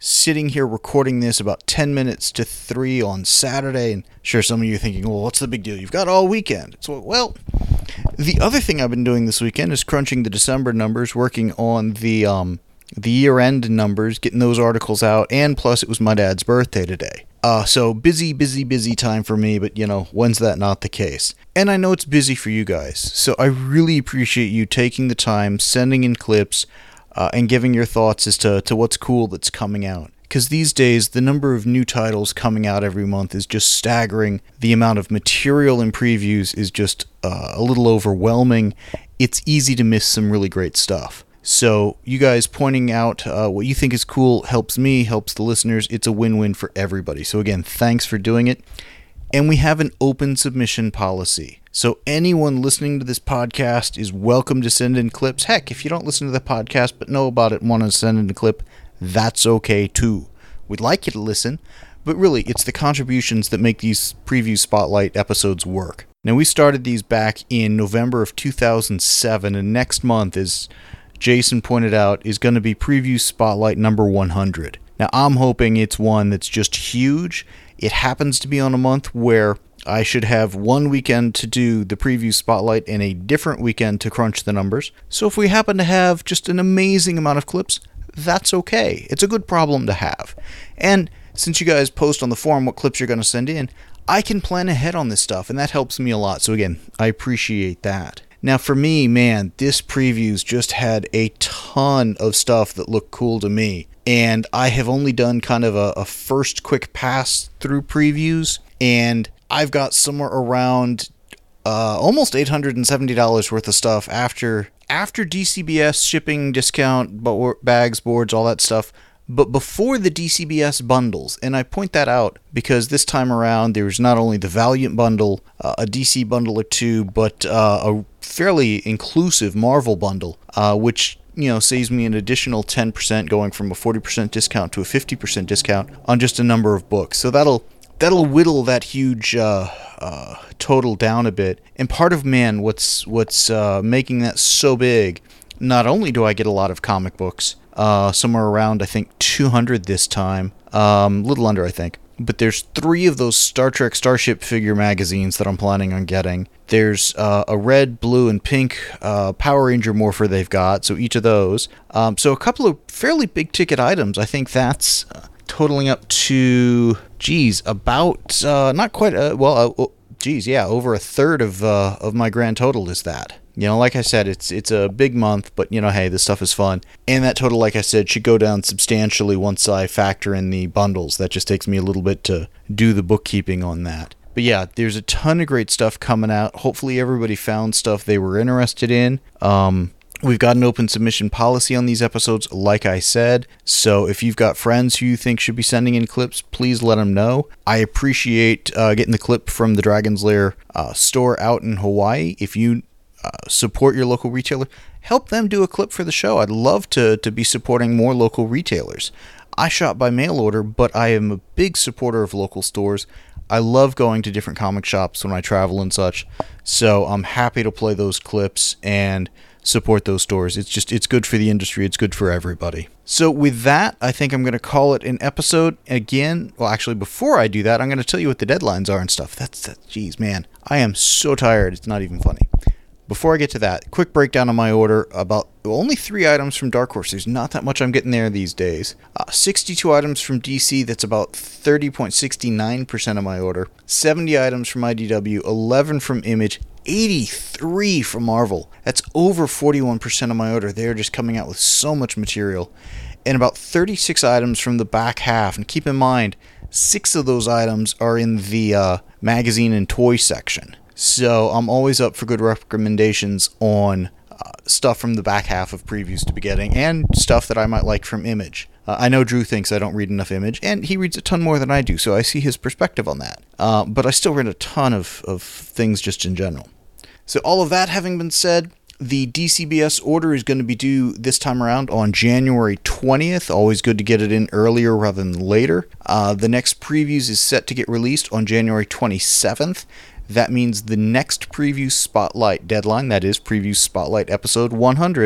sitting here recording this about ten minutes to three on Saturday, and sure, some of you are thinking, well, what's the big deal? You've got all weekend. So, well, the other thing I've been doing this weekend is crunching the December numbers, working on the um, the year-end numbers, getting those articles out, and plus it was my dad's birthday today. Uh, so busy, busy, busy time for me, but, you know, when's that not the case? And I know it's busy for you guys, so I really appreciate you taking the time, sending in clips, uh, and giving your thoughts as to, to what's cool that's coming out. Because these days, the number of new titles coming out every month is just staggering. The amount of material and previews is just uh, a little overwhelming. It's easy to miss some really great stuff. So you guys pointing out uh, what you think is cool helps me, helps the listeners. It's a win-win for everybody. So again, thanks for doing it. And we have an open submission policy. So anyone listening to this podcast is welcome to send in clips. Heck, if you don't listen to the podcast but know about it and want to send in a clip, that's okay too. We'd like you to listen, but really it's the contributions that make these preview spotlight episodes work. Now, we started these back in November of two thousand seven, and next month, as Jason pointed out, is going to be preview spotlight number one hundred. Now, I'm hoping it's one that's just huge. It happens to be on a month where I should have one weekend to do the preview spotlight and a different weekend to crunch the numbers. So if we happen to have just an amazing amount of clips, that's okay. It's a good problem to have. And since you guys post on the forum what clips you're going to send in, I can plan ahead on this stuff, and that helps me a lot. So again, I appreciate that. Now for me, man, this previews just had a ton of stuff that looked cool to me. And I have only done kind of a, a first quick pass through previews, and I've got somewhere around uh, almost eight hundred seventy dollars worth of stuff after after D C B S shipping discount, bags, boards, all that stuff, but before the D C B S bundles. And I point that out because this time around there was not only the Valiant bundle, uh, a D C bundle or two, but uh, a fairly inclusive Marvel bundle, uh, which, you know, saves me an additional ten percent, going from a forty percent discount to a fifty percent discount on just a number of books. So that'll that'll whittle that huge uh, uh, total down a bit. And part of, man, what's what's uh, making that so big, not only do I get a lot of comic books, uh, somewhere around, I think, two hundred this time, um, a little under, I think, but there's three of those Star Trek Starship figure magazines that I'm planning on getting. There's uh, a red, blue, and pink uh, Power Ranger morpher they've got, so each of those. Um, so a couple of fairly big ticket items. I think that's uh, totaling up to, geez, about, uh, not quite, uh, well, uh, geez, yeah, over a third of uh, of my grand total is that. You know, like I said, it's it's a big month, but, you know, hey, this stuff is fun. And that total, like I said, should go down substantially once I factor in the bundles. That just takes me a little bit to do the bookkeeping on that. But yeah, there's a ton of great stuff coming out. Hopefully everybody found stuff they were interested in. Um, we've got an open submission policy on these episodes, like I said. So if you've got friends who you think should be sending in clips, please let them know. I appreciate uh, getting the clip from the Dragon's Lair uh, store out in Hawaii. If you uh, support your local retailer, help them do a clip for the show. I'd love to, to be supporting more local retailers. I shop by mail order, but I am a big supporter of local stores. I love going to different comic shops when I travel and such, so I'm happy to play those clips and support those stores. It's just, it's good for the industry. It's good for everybody. So with that, I think I'm going to call it an episode. Again, well, actually, before I do that, I'm going to tell you what the deadlines are and stuff. That's, that, geez, man, I am so tired. It's not even funny. Before I get to that, quick breakdown on my order. About only three items from Dark Horse. There's not that much I'm getting there these days. Uh, sixty-two items from D C. That's about thirty point six nine percent of my order. seventy items from I D W. eleven from Image. eighty-three from Marvel. That's over forty-one percent of my order. They're just coming out with so much material. And about thirty-six items from the back half. And keep in mind, six of those items are in the uh, magazine and toy section. So I'm always up for good recommendations on uh, stuff from the back half of previews to be getting, and stuff that I might like from Image. Uh, I know Drew thinks I don't read enough Image, and he reads a ton more than I do, so I see his perspective on that. Uh, but I still read a ton of, of things just in general. So all of that having been said, the D C B S order is going to be due this time around on January twentieth. Always good to get it in earlier rather than later. Uh, the next previews is set to get released on January twenty-seventh. That means the next Preview Spotlight deadline, that is Preview Spotlight episode one hundred,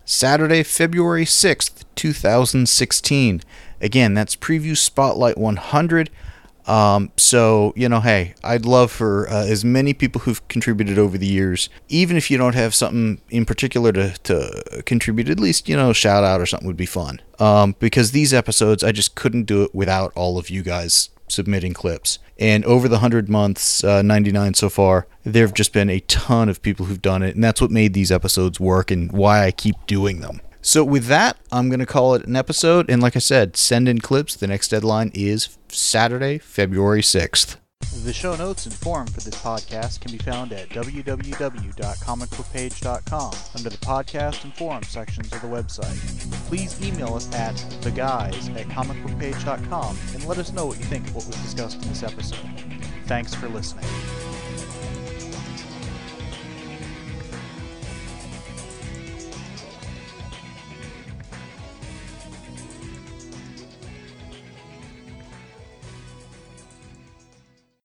Saturday, February sixth, two thousand sixteen. Again, that's Preview Spotlight one hundred. Um, so, you know, hey, I'd love for uh, as many people who've contributed over the years, even if you don't have something in particular to, to contribute, at least, you know, shout out or something would be fun. Um, because these episodes, I just couldn't do it without all of you guys submitting clips. And over the one hundred months, uh, ninety-nine so far, there have just been a ton of people who've done it, and that's what made these episodes work and why I keep doing them. So with that, I'm going to call it an episode, and like I said, send in clips. The next deadline is Saturday, February sixth. The show notes and forum for this podcast can be found at w w w dot comic book page dot com under the podcast and forum sections of the website. Please email us at theguys at comic book page dot com and let us know what you think of what was discussed in this episode. Thanks for listening.